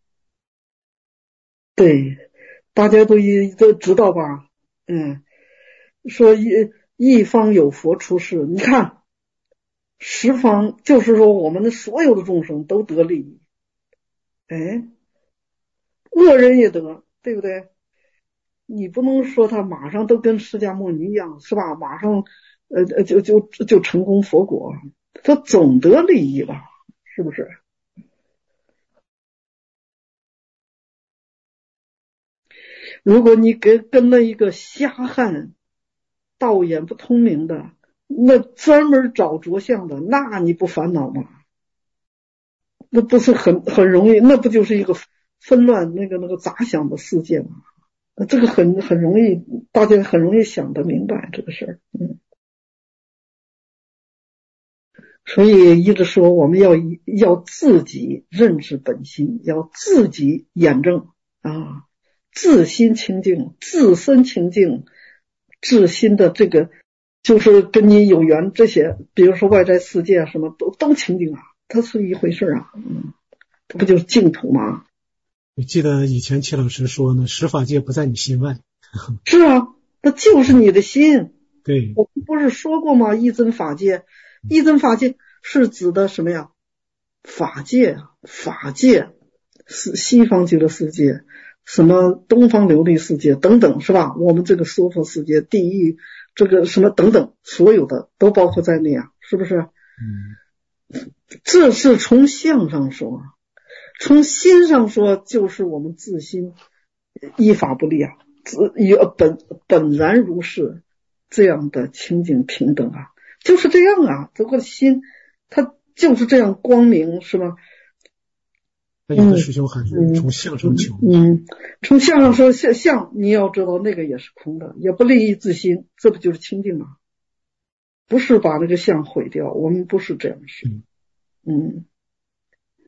对，大家都一都知道吧？嗯，说一一方有佛出世，你看十方就是说我们的所有的众生都得利益。哎。恶人也得，对不对？你不能说他马上都跟释迦牟尼一样，是吧？马上呃呃就就就成功佛果，他总得利益吧，是不是？如果你跟跟了一个瞎汉，道眼不通明的，那专门找着相的，那你不烦恼吗？那不是很很容易，那不就是一个纷乱那个那个杂想的世界吗？这个很很容易，大家很容易想得明白这个事儿。嗯，所以一直说我们要要自己认知本心，要自己验证啊，自心清净，自身清净，自心的这个就是跟你有缘这些，比如说外在世界什么都都清净啊，它是一回事啊。嗯，这不就是净土吗？ 我记得以前戚老师说呢，十法界不在你心外。 是啊，那就是你的心。 对， 我们不是说过吗？一真法界，一真法界是指的什么呀？法界，法界是西方极乐世界，什么东方琉璃世界等等，是吧？我们这个娑婆世界、地狱，这个什么等等，所有的都包括在内啊，是不是？ 嗯， 这是从相上说。从心上说，就是我们自心依法不立啊，自本本然如是，这样的清净平等啊，就是这样啊，这个心它就是这样光明，是吗？ 那有的师兄还是从相上求。 嗯，嗯从相上说相相，你要知道那个也是空的，也不利益自心，这不就是清净吗？不是把那个相毁掉，我们不是这样说。嗯。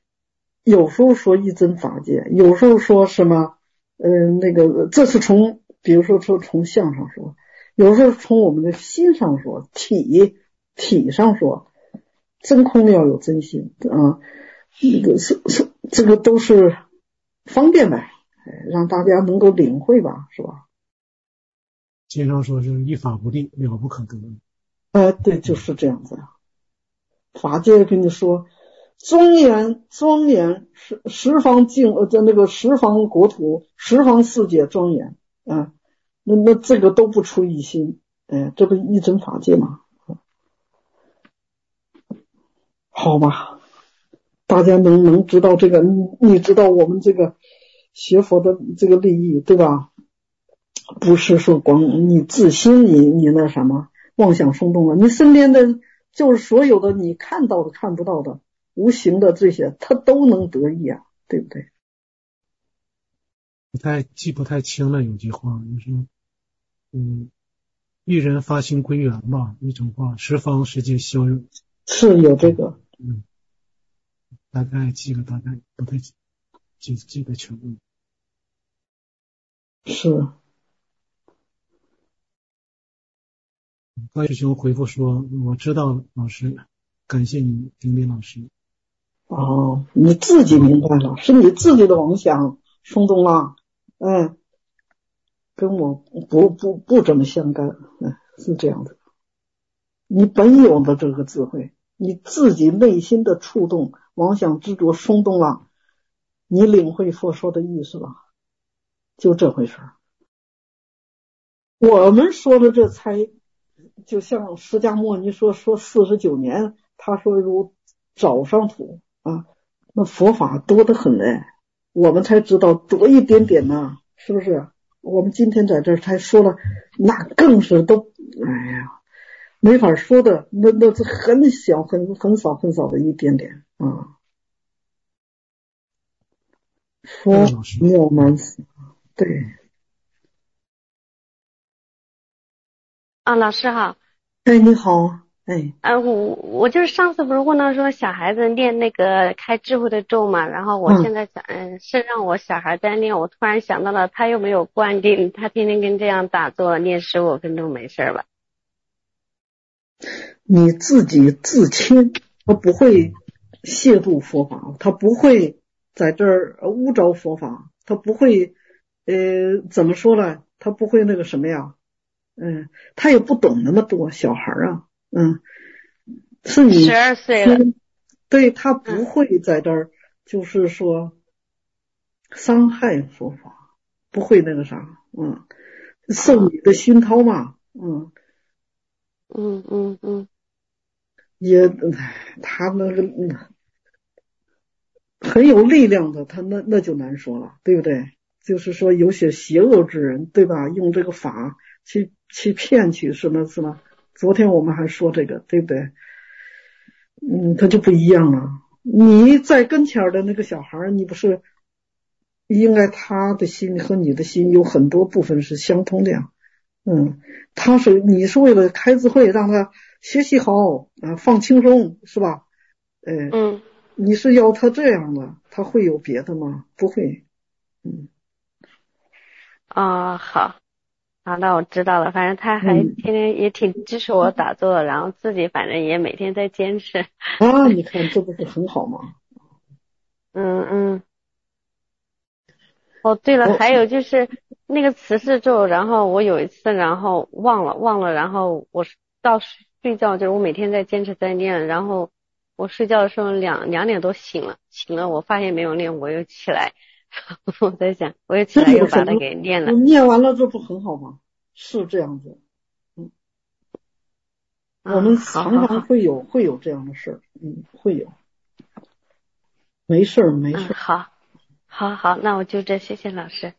有时候说一真法界，有时候说什么呃那个这是从比如说说从相上说，有时候从我们的心上说，体体上说，真空要有真心啊，这个是是这个都是方便呗，让大家能够领会吧，是吧？ 经常说是一法不立，了不可得。 呃，对，就是这样子。法界跟你说，庄严庄严十十方境呃，在那个十方国土，十方世界庄严啊，那那这个都不出一心，哎，这不一真法界嘛？好吧，大家能能知道这个，你你知道我们这个学佛的这个利益，对吧？不是说光你自心你你那什么妄想冲动了，你身边的就是所有的你看到的看不到的无形的这些，他都能得益啊，对不对？ 不太记不太清了，有句话就是嗯，一人发心归元吧，一种话，十方世界消融， 是有这个， 嗯，大概记个大概不太记记记得全了。 是。 高师兄回复说：“我知道了，老师，感谢你，丁丁老师。” 哦，你自己明白了，是你自己的妄想冲动了，嗯，跟我不不不怎么相干，嗯，是这样的。你本有的这个智慧，你自己内心的触动、妄想执着冲动了，你领会佛说的意思了，就这回事儿。我们说的这才。就像释迦牟尼说说四十九年，他说如早上土啊，那佛法多得很嘞，我们才知道多一点点呢，是不是？我们今天在这儿才说了，那更是都，哎呀，没法说的，那那是很小很很少很少的一点点啊。佛妙难思，对。 啊，老师好。 哎，你好。哎， 呃，我我就是上次不是问到说小孩子练那个开智慧的咒嘛，然后我现在想，嗯、呃，是让我小孩在练，我突然想到了，他又没有灌顶，他天天跟这样打坐练十五分钟没事吧？ 你自己自谦，他不会亵渎佛法，他不会在这儿污糟佛法，他不会，呃，怎么说呢？他不会那个什么呀？嗯，他也不懂那么多，小孩啊。嗯，是你十二岁了， 对，他不会在这儿、嗯、就是说伤害佛法，不会那个啥，嗯，受你的熏陶嘛，嗯， 嗯嗯嗯， 也他那个、嗯、很有力量的，他那那就难说了，对不对？就是说有些邪恶之人，对吧？用这个法去去骗取什么什么。昨天我们还说这个，对不对？嗯，他就不一样了。你在跟前的那个小孩，你不是应该他的心和你的心有很多部分是相通的呀。嗯，他是你是为了开智慧，让他学习好啊，放轻松，是吧？哎， 嗯， 你是要他这样的，他会有别的吗？不会。嗯。 啊、哦，好。好，那我知道了。反正他还天天也挺支持我打坐，嗯、然后自己反正也每天在坚持。 啊，你看这不是很好吗？ 嗯嗯。哦，对了，还有就是那个慈氏咒，然后我有一次然后忘了忘了，然后我到睡觉，就是我每天在坚持在练，然后我睡觉的时候两两点多醒了，醒了我发现没有练，我又起来。我在想，我也起来又把它给念了。 念完了，这不很好吗？是这样子，嗯， 啊、 我们常常会有会有这样的事，嗯，会有，没事儿没事、 嗯。好，好好，那我就这，谢谢老师。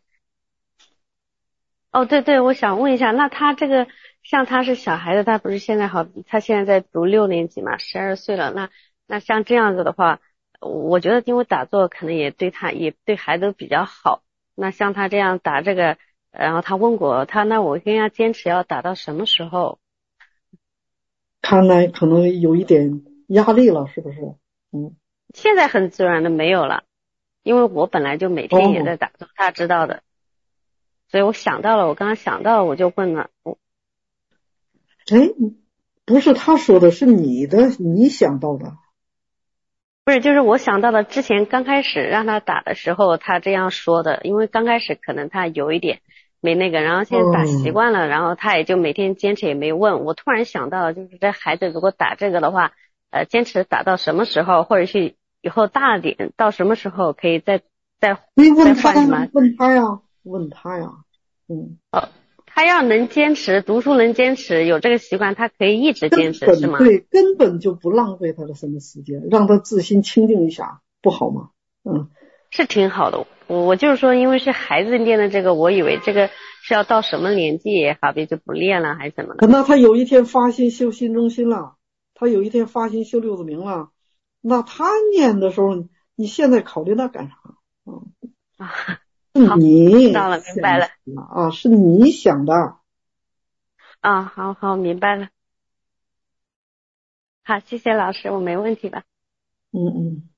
哦，对对，我想问一下，那他这个像他是小孩子，他不是现在好，他现在在读六年级嘛，十二岁了，那那像这样子的话。我觉得因为打坐可能也对他也对孩子比较好，那像他这样打这个，然后他问过他，那我跟他坚持要打到什么时候？ 看来可能有一点压力了，是不是？嗯， 现在很自然的没有了，因为我本来就每天也在打坐，哦、他知道的。 所以我想到了，我刚刚想到了，我就问了。 哎，不是他说的，是你的，你想到的。 不是，就是我想到了之前刚开始让他打的时候，他这样说的，因为刚开始可能他有一点没那个，然后现在打习惯了，哦、然后他也就每天坚持也没问。我突然想到，就是这孩子如果打这个的话，呃，坚持打到什么时候，或者是以后大了点，到什么时候可以再再你问他再换什么？ 问他呀，问他呀，嗯。 哦，他要能坚持读书，能坚持有这个习惯，他可以一直坚持，是吗？ 对，根本就不浪费他的什么时间，让他自心清净一下，不好吗？嗯， 是挺好的。我我就是说，因为是孩子练的这个，我以为这个是要到什么年纪也好，比就不练了还是怎么的。 那他有一天发心修心中心了，他有一天发心修六字明了，那他念的时候，你现在考虑那干啥？嗯啊。 是你知道了，明白了啊，是你想的啊，好好明白了，好，谢谢老师，我没问题吧？ 嗯嗯。